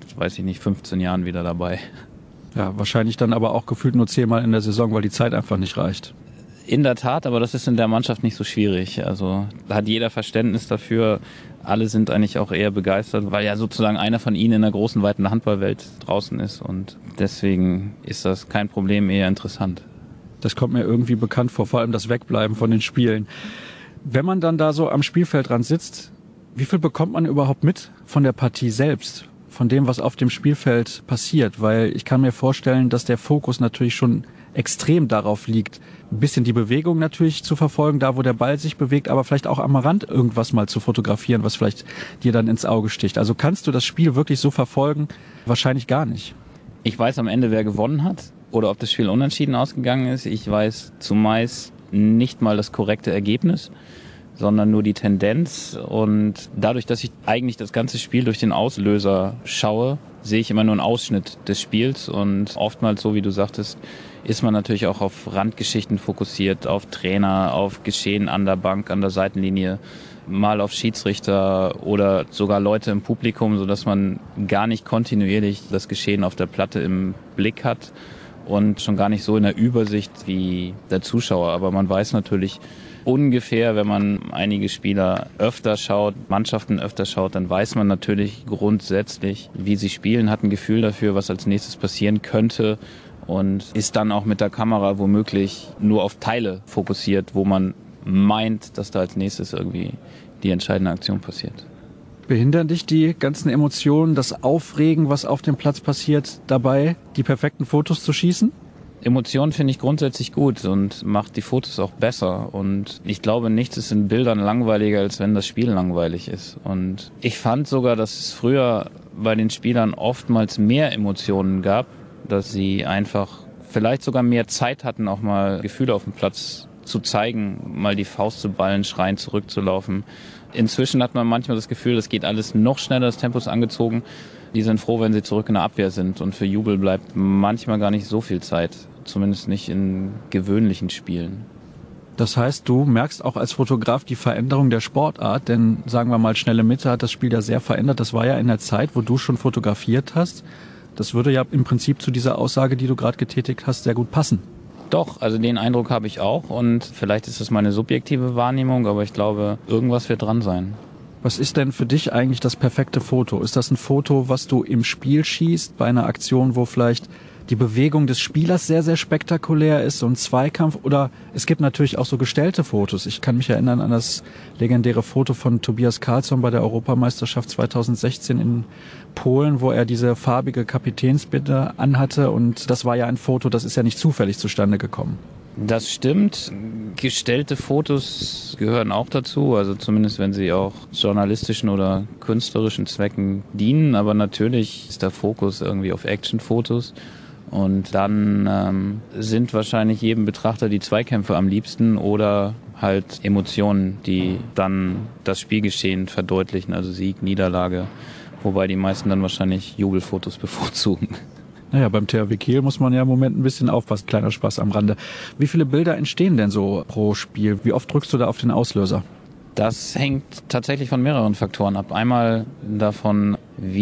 S4: 15 Jahren wieder dabei.
S1: Ja, wahrscheinlich dann aber auch gefühlt nur 10-mal in der Saison, weil die Zeit einfach nicht reicht.
S4: In der Tat, aber das ist in der Mannschaft nicht so schwierig. Also da hat jeder Verständnis dafür. Alle sind eigentlich auch eher begeistert, weil ja sozusagen einer von ihnen in der großen, weiten Handballwelt draußen ist. Und deswegen ist das kein Problem, eher interessant.
S1: Das kommt mir irgendwie bekannt vor, vor allem das Wegbleiben von den Spielen. Wenn man dann da so am Spielfeldrand sitzt, wie viel bekommt man überhaupt mit von der Partie selbst? Von dem, was auf dem Spielfeld passiert? Weil ich kann mir vorstellen, dass der Fokus natürlich schon extrem darauf liegt, ein bisschen die Bewegung natürlich zu verfolgen, da wo der Ball sich bewegt, aber vielleicht auch am Rand irgendwas mal zu fotografieren, was vielleicht dir dann ins Auge sticht. Also kannst du das Spiel wirklich so verfolgen? Wahrscheinlich gar nicht.
S4: Ich weiß am Ende, wer gewonnen hat oder ob das Spiel unentschieden ausgegangen ist. Ich weiß zumeist nicht mal das korrekte Ergebnis, sondern nur die Tendenz. Und dadurch, dass ich eigentlich das ganze Spiel durch den Auslöser schaue, sehe ich immer nur einen Ausschnitt des Spiels. Und oftmals, so wie du sagtest, ist man natürlich auch auf Randgeschichten fokussiert, auf Trainer, auf Geschehen an der Bank, an der Seitenlinie, mal auf Schiedsrichter oder sogar Leute im Publikum, sodass man gar nicht kontinuierlich das Geschehen auf der Platte im Blick hat und schon gar nicht so in der Übersicht wie der Zuschauer. Aber man weiß natürlich ungefähr, wenn man einige Spieler öfter schaut, Mannschaften öfter schaut, dann weiß man natürlich grundsätzlich, wie sie spielen, hat ein Gefühl dafür, was als nächstes passieren könnte und ist dann auch mit der Kamera womöglich nur auf Teile fokussiert, wo man meint, dass da als nächstes irgendwie die entscheidende Aktion passiert.
S1: Behindern dich die ganzen Emotionen, das Aufregen, was auf dem Platz passiert, dabei, die perfekten Fotos zu schießen?
S4: Emotionen finde ich grundsätzlich gut und macht die Fotos auch besser. Und ich glaube, nichts ist in Bildern langweiliger, als wenn das Spiel langweilig ist. Und ich fand sogar, dass es früher bei den Spielern oftmals mehr Emotionen gab, dass sie einfach vielleicht sogar mehr Zeit hatten, auch mal Gefühle auf dem Platz zu zeigen, mal die Faust zu ballen, schreien, zurückzulaufen. Inzwischen hat man manchmal das Gefühl, das geht alles noch schneller, das Tempo ist angezogen. Die sind froh, wenn sie zurück in der Abwehr sind. Und für Jubel bleibt manchmal gar nicht so viel Zeit. Zumindest nicht in gewöhnlichen Spielen.
S1: Das heißt, du merkst auch als Fotograf die Veränderung der Sportart, denn sagen wir mal, schnelle Mitte hat das Spiel ja sehr verändert. Das war ja in der Zeit, wo du schon fotografiert hast. Das würde ja im Prinzip zu dieser Aussage, die du gerade getätigt hast, sehr gut passen.
S4: Doch, also den Eindruck habe ich auch und vielleicht ist es meine subjektive Wahrnehmung, aber ich glaube, irgendwas wird dran sein.
S1: Was ist denn für dich eigentlich das perfekte Foto? Ist das ein Foto, was du im Spiel schießt, bei einer Aktion, wo vielleicht die Bewegung des Spielers sehr, sehr spektakulär ist, so ein Zweikampf? Oder es gibt natürlich auch so gestellte Fotos. Ich kann mich erinnern an das legendäre Foto von Tobias Karlsson bei der Europameisterschaft 2016 in Polen, wo er diese farbige Kapitänsbinde anhatte. Und das war ja ein Foto, das ist ja nicht zufällig zustande gekommen.
S4: Das stimmt. Gestellte Fotos gehören auch dazu, also zumindest wenn sie auch journalistischen oder künstlerischen Zwecken dienen. Aber natürlich ist der Fokus irgendwie auf Actionfotos. Und dann sind wahrscheinlich jedem Betrachter die Zweikämpfe am liebsten oder halt Emotionen, die dann das Spielgeschehen verdeutlichen, also Sieg, Niederlage. Wobei die meisten dann wahrscheinlich Jubelfotos bevorzugen.
S1: Naja, beim THW Kiel muss man ja im Moment ein bisschen aufpassen. Kleiner Spaß am Rande. Wie viele Bilder entstehen denn so pro Spiel? Wie oft drückst du da auf den Auslöser?
S4: Das hängt tatsächlich von mehreren Faktoren ab. Einmal davon,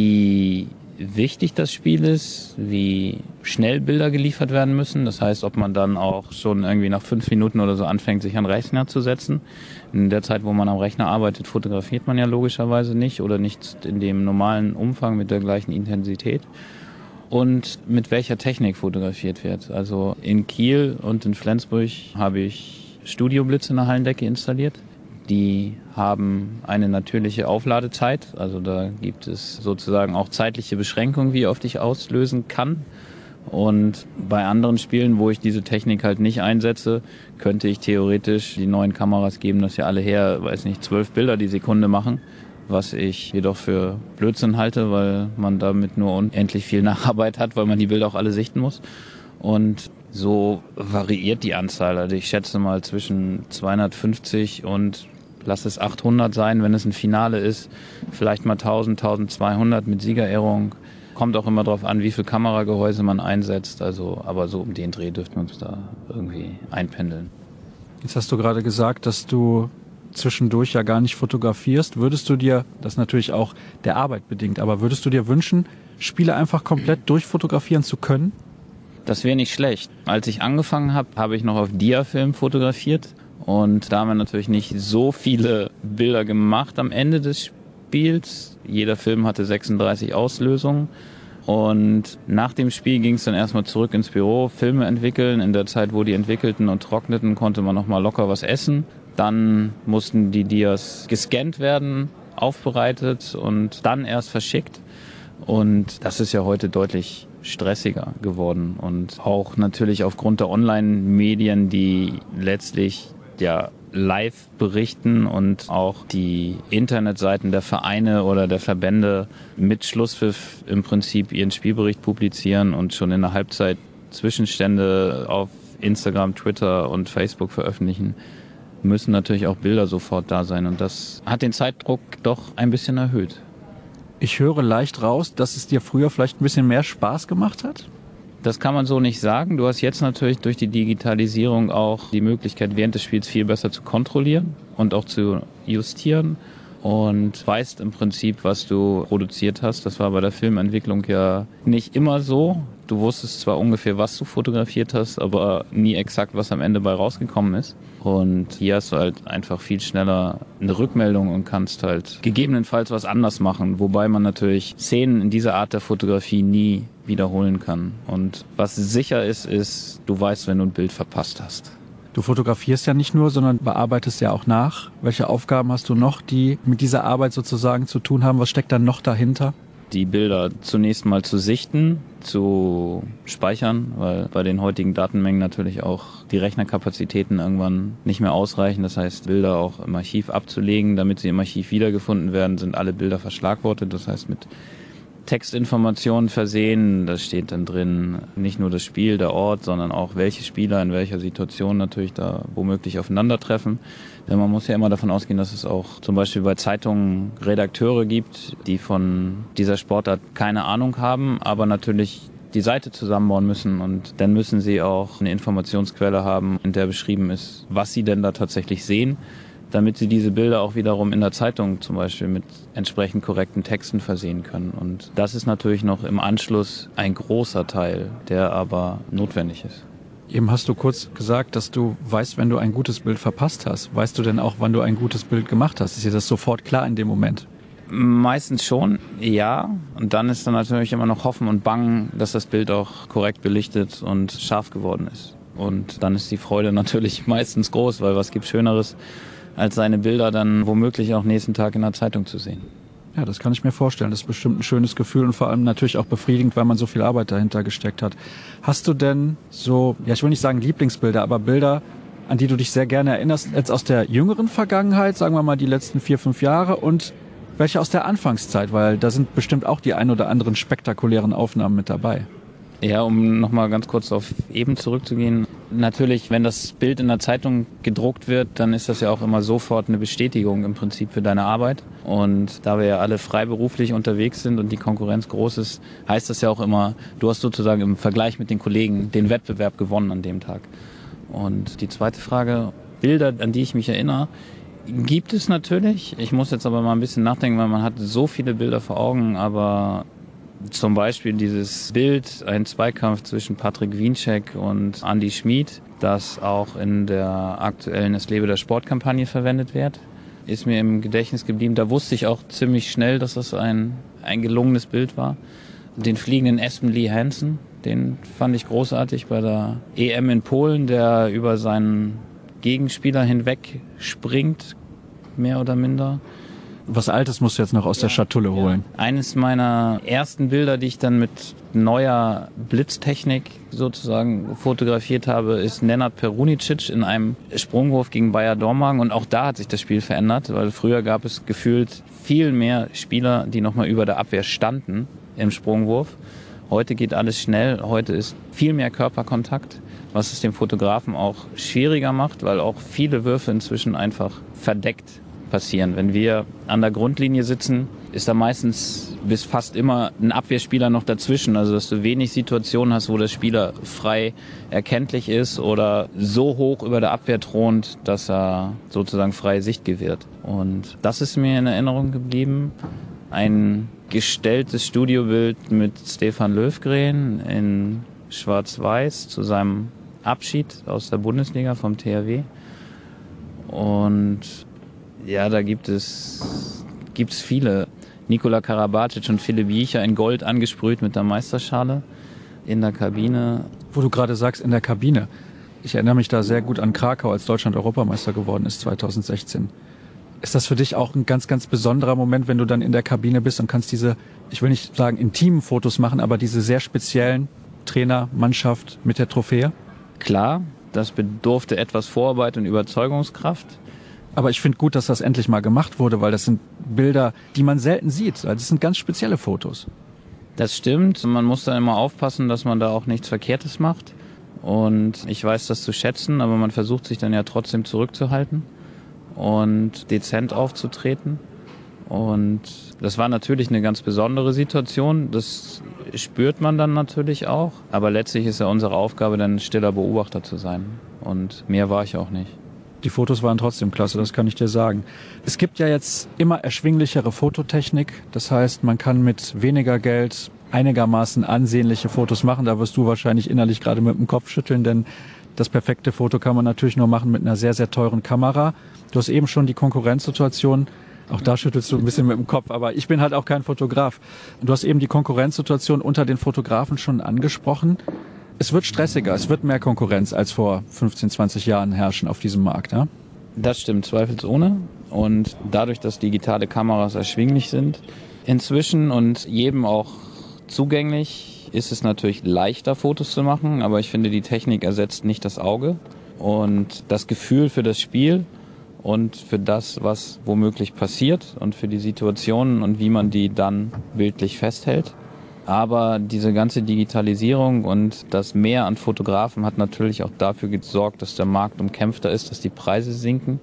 S4: wie wichtig das Spiel ist, wie schnell Bilder geliefert werden müssen. Das heißt, ob man dann auch schon irgendwie nach 5 Minuten oder so anfängt, sich an den Rechner zu setzen. In der Zeit, wo man am Rechner arbeitet, fotografiert man ja logischerweise nicht oder nicht in dem normalen Umfang mit der gleichen Intensität. Und mit welcher Technik fotografiert wird. Also in Kiel und in Flensburg habe ich Studioblitze in der Hallendecke installiert. Die haben eine natürliche Aufladezeit, also da gibt es sozusagen auch zeitliche Beschränkungen, wie oft ich auslösen kann. Und bei anderen Spielen, wo ich diese Technik halt nicht einsetze, könnte ich theoretisch die neuen Kameras geben, dass ja alle her, 12 Bilder die Sekunde machen, was ich jedoch für Blödsinn halte, weil man damit nur unendlich viel Nacharbeit hat, weil man die Bilder auch alle sichten muss. Und so variiert die Anzahl. Also ich schätze mal zwischen 250 und lass es 800 sein, wenn es ein Finale ist. Vielleicht mal 1000, 1200 mit Siegerehrung. Kommt auch immer darauf an, wie viel Kameragehäuse man einsetzt. Also, aber so um den Dreh dürften wir uns da irgendwie einpendeln.
S1: Jetzt hast du gerade gesagt, dass du zwischendurch ja gar nicht fotografierst. Würdest du dir, das ist natürlich auch der Arbeit bedingt, aber würdest du dir wünschen, Spiele einfach komplett durchfotografieren zu können?
S4: Das wäre nicht schlecht. Als ich angefangen habe, habe ich noch auf Diafilm fotografiert. Und da haben wir natürlich nicht so viele Bilder gemacht am Ende des Spiels. Jeder Film hatte 36 Auslösungen. Und nach dem Spiel ging es dann erstmal zurück ins Büro, Filme entwickeln. In der Zeit, wo die entwickelten und trockneten, konnte man nochmal locker was essen. Dann mussten die Dias gescannt werden, aufbereitet und dann erst verschickt. Und das ist ja heute deutlich stressiger geworden. Und auch natürlich aufgrund der Online-Medien, die letztlich ja live berichten und auch die Internetseiten der Vereine oder der Verbände mit Schlusspfiff im Prinzip ihren Spielbericht publizieren und schon in der Halbzeit Zwischenstände auf Instagram, Twitter und Facebook veröffentlichen, müssen natürlich auch Bilder sofort da sein. Und das hat den Zeitdruck doch ein bisschen erhöht.
S1: Ich höre leicht raus, dass es dir früher vielleicht ein bisschen mehr Spaß gemacht hat?
S4: Das kann man so nicht sagen. Du hast jetzt natürlich durch die Digitalisierung auch die Möglichkeit, während des Spiels viel besser zu kontrollieren und auch zu justieren und weißt im Prinzip, was du produziert hast. Das war bei der Filmentwicklung ja nicht immer so. Du wusstest zwar ungefähr, was du fotografiert hast, aber nie exakt, was am Ende bei rausgekommen ist. Und hier hast du halt einfach viel schneller eine Rückmeldung und kannst halt gegebenenfalls was anders machen. Wobei man natürlich Szenen in dieser Art der Fotografie nie wiederholen kann. Und was sicher ist, du weißt, wenn du ein Bild verpasst hast.
S1: Du fotografierst ja nicht nur, sondern bearbeitest ja auch nach. Welche Aufgaben hast du noch, die mit dieser Arbeit sozusagen zu tun haben? Was steckt dann noch dahinter?
S4: Die Bilder zunächst mal zu sichten, zu speichern, weil bei den heutigen Datenmengen natürlich auch die Rechnerkapazitäten irgendwann nicht mehr ausreichen. Das heißt, Bilder auch im Archiv abzulegen. Damit sie im Archiv wiedergefunden werden, sind alle Bilder verschlagwortet. Das heißt, mit Textinformationen versehen. Da steht dann drin nicht nur das Spiel, der Ort, sondern auch welche Spieler in welcher Situation natürlich da womöglich aufeinandertreffen. Denn man muss ja immer davon ausgehen, dass es auch zum Beispiel bei Zeitungen Redakteure gibt, die von dieser Sportart keine Ahnung haben, aber natürlich die Seite zusammenbauen müssen. Und dann müssen sie auch eine Informationsquelle haben, in der beschrieben ist, was sie denn da tatsächlich sehen, damit sie diese Bilder auch wiederum in der Zeitung zum Beispiel mit entsprechend korrekten Texten versehen können. Und das ist natürlich noch im Anschluss ein großer Teil, der aber notwendig ist.
S1: Eben hast du kurz gesagt, dass du weißt, wenn du ein gutes Bild verpasst hast. Weißt du denn auch, wann du ein gutes Bild gemacht hast? Ist dir das sofort klar in dem Moment?
S4: Meistens schon, ja. Und dann ist dann natürlich immer noch Hoffen und Bangen, dass das Bild auch korrekt belichtet und scharf geworden ist. Und dann ist die Freude natürlich meistens groß, weil was gibt Schöneres, als seine Bilder dann womöglich auch nächsten Tag in der Zeitung zu sehen.
S1: Ja, das kann ich mir vorstellen. Das ist bestimmt ein schönes Gefühl und vor allem natürlich auch befriedigend, weil man so viel Arbeit dahinter gesteckt hat. Hast du denn so, ja, ich will nicht sagen Lieblingsbilder, aber Bilder, an die du dich sehr gerne erinnerst, jetzt aus der jüngeren Vergangenheit, sagen wir mal die letzten 4, 5 Jahre und welche aus der Anfangszeit, weil da sind bestimmt auch die ein oder anderen spektakulären Aufnahmen mit dabei.
S4: Ja, um nochmal ganz kurz auf eben zurückzugehen. Natürlich, wenn das Bild in der Zeitung gedruckt wird, dann ist das ja auch immer sofort eine Bestätigung im Prinzip für deine Arbeit. Und da wir ja alle freiberuflich unterwegs sind und die Konkurrenz groß ist, heißt das ja auch immer, du hast sozusagen im Vergleich mit den Kollegen den Wettbewerb gewonnen an dem Tag. Und die zweite Frage, Bilder, an die ich mich erinnere, gibt es natürlich. Ich muss jetzt aber mal ein bisschen nachdenken, weil man hat so viele Bilder vor Augen, aber zum Beispiel dieses Bild, ein Zweikampf zwischen Patrick Wiencheck und Andy Schmid, das auch in der aktuellen Es lebe der Sport-Kampagne verwendet wird, ist mir im Gedächtnis geblieben. Da wusste ich auch ziemlich schnell, dass das ein gelungenes Bild war. Den fliegenden Espen Lee Hansen, den fand ich großartig bei der EM in Polen, der über seinen Gegenspieler hinweg springt, mehr oder minder.
S1: Was Altes musst du jetzt noch aus der Schatulle holen.
S4: Eines meiner ersten Bilder, die ich dann mit neuer Blitztechnik sozusagen fotografiert habe, ist Nenad Perunicic in einem Sprungwurf gegen Bayer Dormagen. Und auch da hat sich das Spiel verändert, weil früher gab es gefühlt viel mehr Spieler, die nochmal über der Abwehr standen im Sprungwurf. Heute geht alles schnell, heute ist viel mehr Körperkontakt, was es dem Fotografen auch schwieriger macht, weil auch viele Würfe inzwischen einfach verdeckt passieren. Wenn wir an der Grundlinie sitzen, ist da meistens bis fast immer ein Abwehrspieler noch dazwischen, also dass du wenig Situationen hast, wo der Spieler frei erkenntlich ist oder so hoch über der Abwehr thront, dass er sozusagen freie Sicht gewährt. Und das ist mir in Erinnerung geblieben. Ein gestelltes Studiobild mit Stefan Löfgren in Schwarz-Weiß zu seinem Abschied aus der Bundesliga vom THW. Und ja, da gibt es viele. Nikola Karabatic und Philipp Jiecher in Gold angesprüht mit der Meisterschale in der Kabine.
S1: Wo du gerade sagst, in der Kabine. Ich erinnere mich da sehr gut an Krakau, als Deutschland Europameister geworden ist 2016. Ist das für dich auch ein ganz, ganz besonderer Moment, wenn du dann in der Kabine bist und kannst diese, ich will nicht sagen intimen Fotos machen, aber diese sehr speziellen Trainer, Mannschaft mit der Trophäe?
S4: Klar, das bedurfte etwas Vorarbeit und Überzeugungskraft.
S1: Aber ich finde gut, dass das endlich mal gemacht wurde, weil das sind Bilder, die man selten sieht. Also das sind ganz spezielle Fotos.
S4: Das stimmt. Man muss da immer aufpassen, dass man da auch nichts Verkehrtes macht. Und ich weiß das zu schätzen, aber man versucht sich dann ja trotzdem zurückzuhalten und dezent aufzutreten. Und das war natürlich eine ganz besondere Situation. Das spürt man dann natürlich auch. Aber letztlich ist ja unsere Aufgabe, dann stiller Beobachter zu sein. Und mehr war ich auch nicht.
S1: Die Fotos waren trotzdem klasse, das kann ich dir sagen. Es gibt ja jetzt immer erschwinglichere Fototechnik. Das heißt, man kann mit weniger Geld einigermaßen ansehnliche Fotos machen. Da wirst du wahrscheinlich innerlich gerade mit dem Kopf schütteln, denn das perfekte Foto kann man natürlich nur machen mit einer sehr, sehr teuren Kamera. Du hast eben schon die Konkurrenzsituation. Auch da schüttelst du ein bisschen mit dem Kopf, aber ich bin halt auch kein Fotograf. Du hast eben die Konkurrenzsituation unter den Fotografen schon angesprochen. Es wird stressiger, es wird mehr Konkurrenz als vor 15, 20 Jahren herrschen auf diesem Markt, ja?
S4: Das stimmt zweifelsohne. Und dadurch, dass digitale Kameras erschwinglich sind inzwischen und jedem auch zugänglich, ist es natürlich leichter, Fotos zu machen. Aber ich finde, die Technik ersetzt nicht das Auge. Und das Gefühl für das Spiel und für das, was womöglich passiert und für die Situationen und wie man die dann bildlich festhält. Aber diese ganze Digitalisierung und das Mehr an Fotografen hat natürlich auch dafür gesorgt, dass der Markt umkämpfter ist, dass die Preise sinken.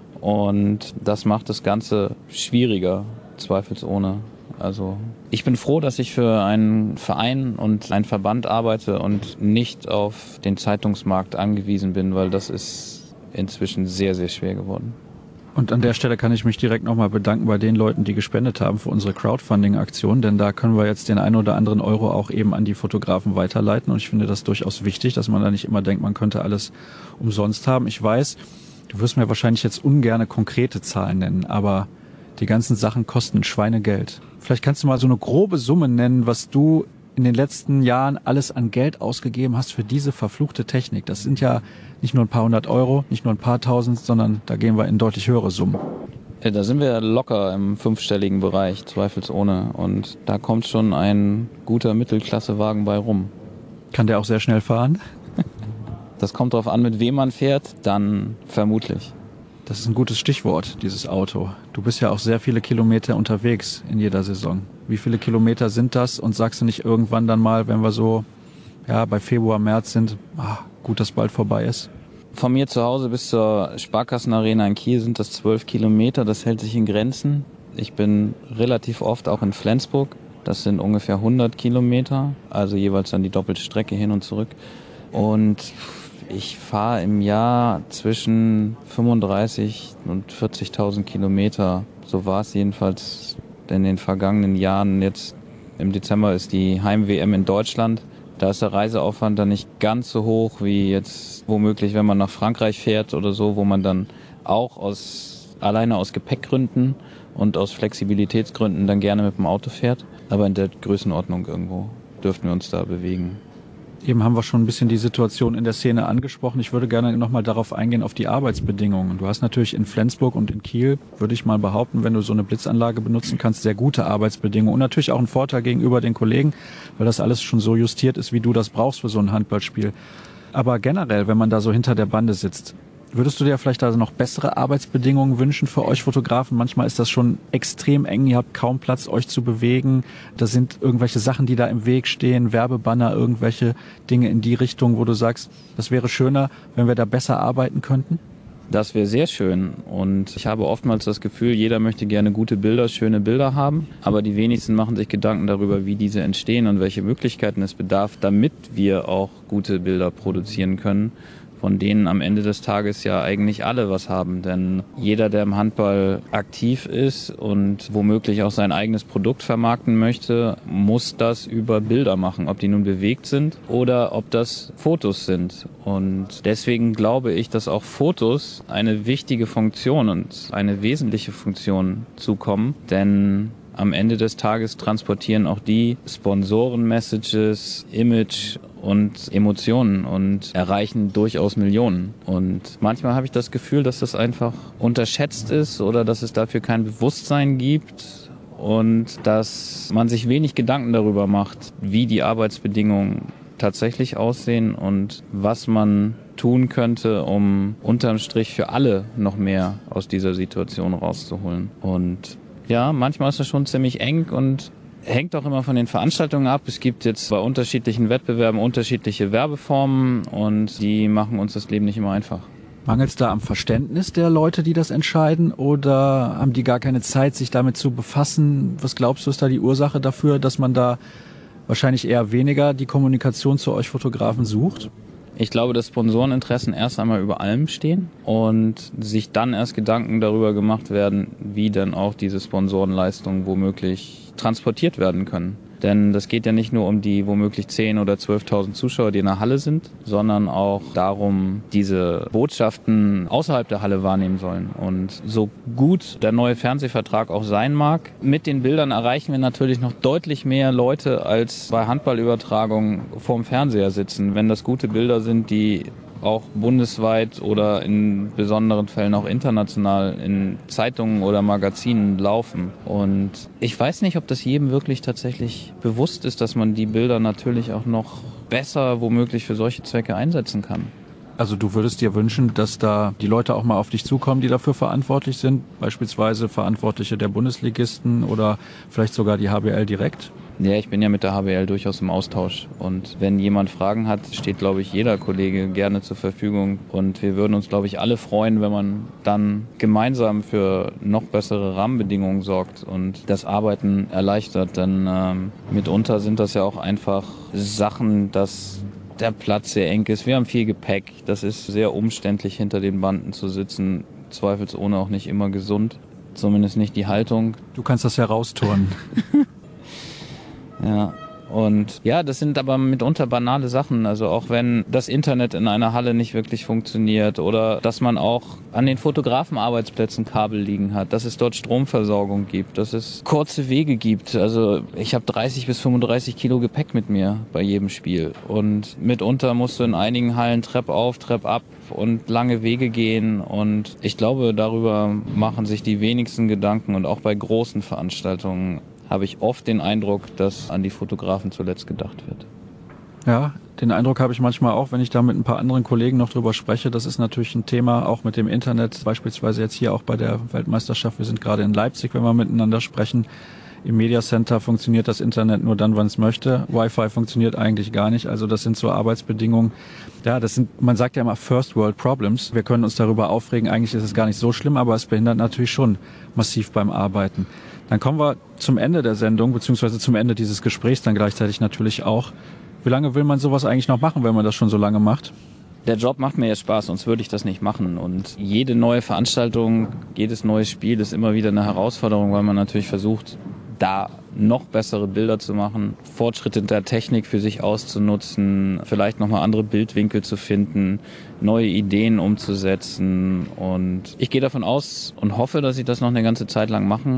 S4: Und das macht das Ganze schwieriger, zweifelsohne. Also ich bin froh, dass ich für einen Verein und einen Verband arbeite und nicht auf den Zeitungsmarkt angewiesen bin, weil das ist inzwischen sehr, sehr schwer geworden.
S1: Und an der Stelle kann ich mich direkt nochmal bedanken bei den Leuten, die gespendet haben für unsere Crowdfunding-Aktion, denn da können wir jetzt den einen oder anderen Euro auch eben an die Fotografen weiterleiten und ich finde das durchaus wichtig, dass man da nicht immer denkt, man könnte alles umsonst haben. Ich weiß, du wirst mir wahrscheinlich jetzt ungerne konkrete Zahlen nennen, aber die ganzen Sachen kosten Schweinegeld. Vielleicht kannst du mal so eine grobe Summe nennen, was du in den letzten Jahren alles an Geld ausgegeben hast für diese verfluchte Technik. Das sind ja nicht nur ein paar hundert Euro, nicht nur ein paar tausend, sondern da gehen wir in deutlich höhere Summen.
S4: Ja, da sind wir locker im fünfstelligen Bereich, zweifelsohne. Und da kommt schon ein guter Mittelklassewagen bei rum.
S1: Kann der auch sehr schnell fahren?
S4: Das kommt drauf an, mit wem man fährt, dann vermutlich.
S1: Das ist ein gutes Stichwort, dieses Auto. Du bist ja auch sehr viele Kilometer unterwegs in jeder Saison. Wie viele Kilometer sind das? Und sagst du nicht irgendwann dann mal, wenn wir so bei Februar, März sind, gut, dass bald vorbei ist?
S4: Von mir zu Hause bis zur Sparkassenarena in Kiel sind das 12 Kilometer. Das hält sich in Grenzen. Ich bin relativ oft auch in Flensburg. Das sind ungefähr 100 Kilometer, also jeweils dann die doppelte Strecke hin und zurück. Und ich fahre im Jahr zwischen 35.000 und 40.000 Kilometer. So war es jedenfalls in den vergangenen Jahren. Jetzt im Dezember ist die Heim-WM in Deutschland. Da ist der Reiseaufwand dann nicht ganz so hoch wie jetzt womöglich, wenn man nach Frankreich fährt oder so, wo man dann auch alleine aus Gepäckgründen und aus Flexibilitätsgründen dann gerne mit dem Auto fährt. Aber in der Größenordnung irgendwo dürften wir uns da bewegen.
S1: Eben haben wir schon ein bisschen die Situation in der Szene angesprochen. Ich würde gerne nochmal darauf eingehen, auf die Arbeitsbedingungen. Du hast natürlich in Flensburg und in Kiel, würde ich mal behaupten, wenn du so eine Blitzanlage benutzen kannst, sehr gute Arbeitsbedingungen und natürlich auch einen Vorteil gegenüber den Kollegen, weil das alles schon so justiert ist, wie du das brauchst für so ein Handballspiel. Aber generell, wenn man da so hinter der Bande sitzt, würdest du dir vielleicht also noch bessere Arbeitsbedingungen wünschen für euch Fotografen? Manchmal ist das schon extrem eng, ihr habt kaum Platz, euch zu bewegen. Da sind irgendwelche Sachen, die da im Weg stehen, Werbebanner, irgendwelche Dinge in die Richtung, wo du sagst, das wäre schöner, wenn wir da besser arbeiten könnten?
S4: Das wäre sehr schön und ich habe oftmals das Gefühl, jeder möchte gerne gute Bilder, schöne Bilder haben, aber die wenigsten machen sich Gedanken darüber, wie diese entstehen und welche Möglichkeiten es bedarf, damit wir auch gute Bilder produzieren können, von denen am Ende des Tages ja eigentlich alle was haben. Denn jeder, der im Handball aktiv ist und womöglich auch sein eigenes Produkt vermarkten möchte, muss das über Bilder machen, ob die nun bewegt sind oder ob das Fotos sind. Und deswegen glaube ich, dass auch Fotos eine wichtige Funktion und eine wesentliche Funktion zukommen, denn am Ende des Tages transportieren auch die Sponsoren-Messages, Image und Emotionen und erreichen durchaus Millionen. Und manchmal habe ich das Gefühl, dass das einfach unterschätzt ist oder dass es dafür kein Bewusstsein gibt und dass man sich wenig Gedanken darüber macht, wie die Arbeitsbedingungen tatsächlich aussehen und was man tun könnte, um unterm Strich für alle noch mehr aus dieser Situation rauszuholen. Und ja, manchmal ist das schon ziemlich eng und hängt auch immer von den Veranstaltungen ab. Es gibt jetzt bei unterschiedlichen Wettbewerben unterschiedliche Werbeformen und die machen uns das Leben nicht immer einfach.
S1: Mangelt es da am Verständnis der Leute, die das entscheiden, oder haben die gar keine Zeit, sich damit zu befassen? Was glaubst du, ist da die Ursache dafür, dass man da wahrscheinlich eher weniger die Kommunikation zu euch Fotografen sucht?
S4: Ich glaube, dass Sponsoreninteressen erst einmal über allem stehen und sich dann erst Gedanken darüber gemacht werden, wie denn auch diese Sponsorenleistungen womöglich transportiert werden können. Denn das geht ja nicht nur um die womöglich 10.000 oder 12.000 Zuschauer, die in der Halle sind, sondern auch darum, diese Botschaften außerhalb der Halle wahrnehmen sollen. Und so gut der neue Fernsehvertrag auch sein mag, mit den Bildern erreichen wir natürlich noch deutlich mehr Leute, als bei Handballübertragungen vorm Fernseher sitzen. Wenn das gute Bilder sind, die auch bundesweit oder in besonderen Fällen auch international in Zeitungen oder Magazinen laufen. Und ich weiß nicht, ob das jedem wirklich tatsächlich bewusst ist, dass man die Bilder natürlich auch noch besser womöglich für solche Zwecke einsetzen kann.
S1: Also du würdest dir wünschen, dass da die Leute auch mal auf dich zukommen, die dafür verantwortlich sind, beispielsweise Verantwortliche der Bundesligisten oder vielleicht sogar die HBL direkt?
S4: Ja, ich bin ja mit der HBL durchaus im Austausch und wenn jemand Fragen hat, steht, glaube ich, jeder Kollege gerne zur Verfügung und wir würden uns, glaube ich, alle freuen, wenn man dann gemeinsam für noch bessere Rahmenbedingungen sorgt und das Arbeiten erleichtert, denn mitunter sind das ja auch einfach Sachen, dass der Platz sehr eng ist, wir haben viel Gepäck, das ist sehr umständlich, hinter den Banden zu sitzen, zweifelsohne auch nicht immer gesund, zumindest nicht die Haltung.
S1: Du kannst das herausturnen.
S4: Ja, und ja, das sind aber mitunter banale Sachen. Also auch wenn das Internet in einer Halle nicht wirklich funktioniert oder dass man auch an den Fotografenarbeitsplätzen Kabel liegen hat, dass es dort Stromversorgung gibt, dass es kurze Wege gibt. Also ich habe 30 bis 35 Kilo Gepäck mit mir bei jedem Spiel und mitunter musst du in einigen Hallen Trepp auf, Trepp ab und lange Wege gehen und ich glaube, darüber machen sich die wenigsten Gedanken und auch bei großen Veranstaltungen habe ich oft den Eindruck, dass an die Fotografen zuletzt gedacht wird.
S1: Ja, den Eindruck habe ich manchmal auch, wenn ich da mit ein paar anderen Kollegen noch drüber spreche. Das ist natürlich ein Thema, auch mit dem Internet, beispielsweise jetzt hier auch bei der Weltmeisterschaft. Wir sind gerade in Leipzig, wenn wir miteinander sprechen. Im Media Center funktioniert das Internet nur dann, wann es möchte. Wi-Fi funktioniert eigentlich gar nicht. Also das sind so Arbeitsbedingungen. Ja, das sind, man sagt ja immer First World Problems. Wir können uns darüber aufregen. Eigentlich ist es gar nicht so schlimm, aber es behindert natürlich schon massiv beim Arbeiten. Dann kommen wir zum Ende der Sendung, beziehungsweise zum Ende dieses Gesprächs dann gleichzeitig natürlich auch. Wie lange will man sowas eigentlich noch machen, wenn man das schon so lange macht?
S4: Der Job macht mir jetzt Spaß, sonst würde ich das nicht machen. Und jede neue Veranstaltung, jedes neue Spiel ist immer wieder eine Herausforderung, weil man natürlich versucht, da noch bessere Bilder zu machen, Fortschritte der Technik für sich auszunutzen, vielleicht nochmal andere Bildwinkel zu finden, neue Ideen umzusetzen. Und ich gehe davon aus und hoffe, dass ich das noch eine ganze Zeit lang machen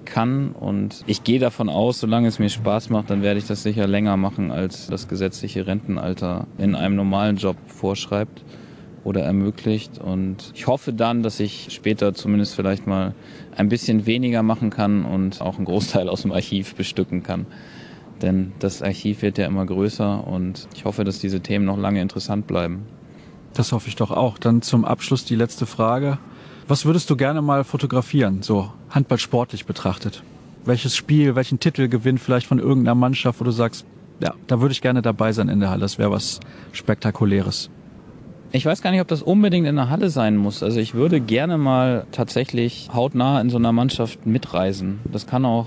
S4: kann. Und ich gehe davon aus, solange es mir Spaß macht, dann werde ich das sicher länger machen, als das gesetzliche Rentenalter in einem normalen Job vorschreibt oder ermöglicht. Und ich hoffe dann, dass ich später zumindest vielleicht mal ein bisschen weniger machen kann und auch einen Großteil aus dem Archiv bestücken kann. Denn das Archiv wird ja immer größer und ich hoffe, dass diese Themen noch lange interessant bleiben.
S1: Das hoffe ich doch auch. Dann zum Abschluss die letzte Frage. Was würdest du gerne mal fotografieren, so handballsportlich betrachtet? Welches Spiel, welchen Titelgewinn vielleicht von irgendeiner Mannschaft, wo du sagst, ja, da würde ich gerne dabei sein in der Halle, das wäre was Spektakuläres.
S4: Ich weiß gar nicht, ob das unbedingt in der Halle sein muss. Also ich würde gerne mal tatsächlich hautnah in so einer Mannschaft mitreisen. Das kann auch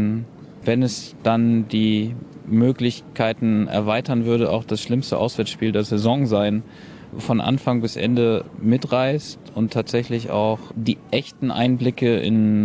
S4: wenn es dann die Möglichkeiten erweitern würde, auch das schlimmste Auswärtsspiel der Saison sein, von Anfang bis Ende mitreist und tatsächlich auch die echten Einblicke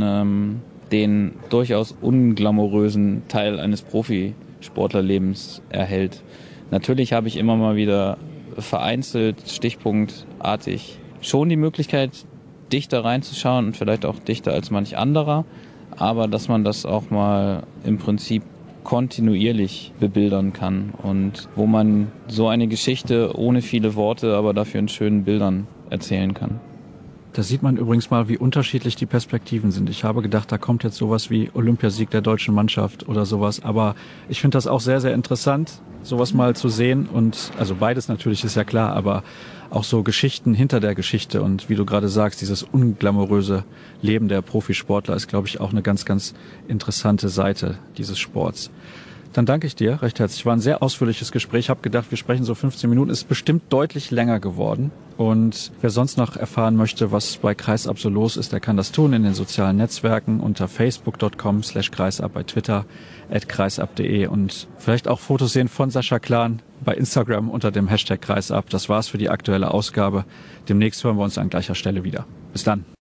S4: in den durchaus unglamourösen Teil eines Profisportlerlebens erhält. Natürlich habe ich immer mal wieder vereinzelt, stichpunktartig schon die Möglichkeit, dichter reinzuschauen und vielleicht auch dichter als manch anderer, aber dass man das auch mal im Prinzip kontinuierlich bebildern kann und wo man so eine Geschichte ohne viele Worte, aber dafür in schönen Bildern erzählen kann.
S1: Da sieht man übrigens mal, wie unterschiedlich die Perspektiven sind. Ich habe gedacht, da kommt jetzt sowas wie Olympiasieg der deutschen Mannschaft oder sowas. Aber ich finde das auch sehr, sehr interessant, sowas mal zu sehen. Und also beides natürlich ist ja klar, aber auch so Geschichten hinter der Geschichte. Und wie du gerade sagst, dieses unglamouröse Leben der Profisportler ist, glaube ich, auch eine ganz, ganz interessante Seite dieses Sports. Dann danke ich dir recht herzlich. War ein sehr ausführliches Gespräch. Ich habe gedacht, wir sprechen so 15 Minuten. Ist bestimmt deutlich länger geworden. Und wer sonst noch erfahren möchte, was bei Kreisab so los ist, der kann das tun in den sozialen Netzwerken unter facebook.com/kreisab, bei Twitter @kreisab.de und vielleicht auch Fotos sehen von Sascha Klan bei Instagram unter dem Hashtag Kreisab. Das war's für die aktuelle Ausgabe. Demnächst hören wir uns an gleicher Stelle wieder. Bis dann.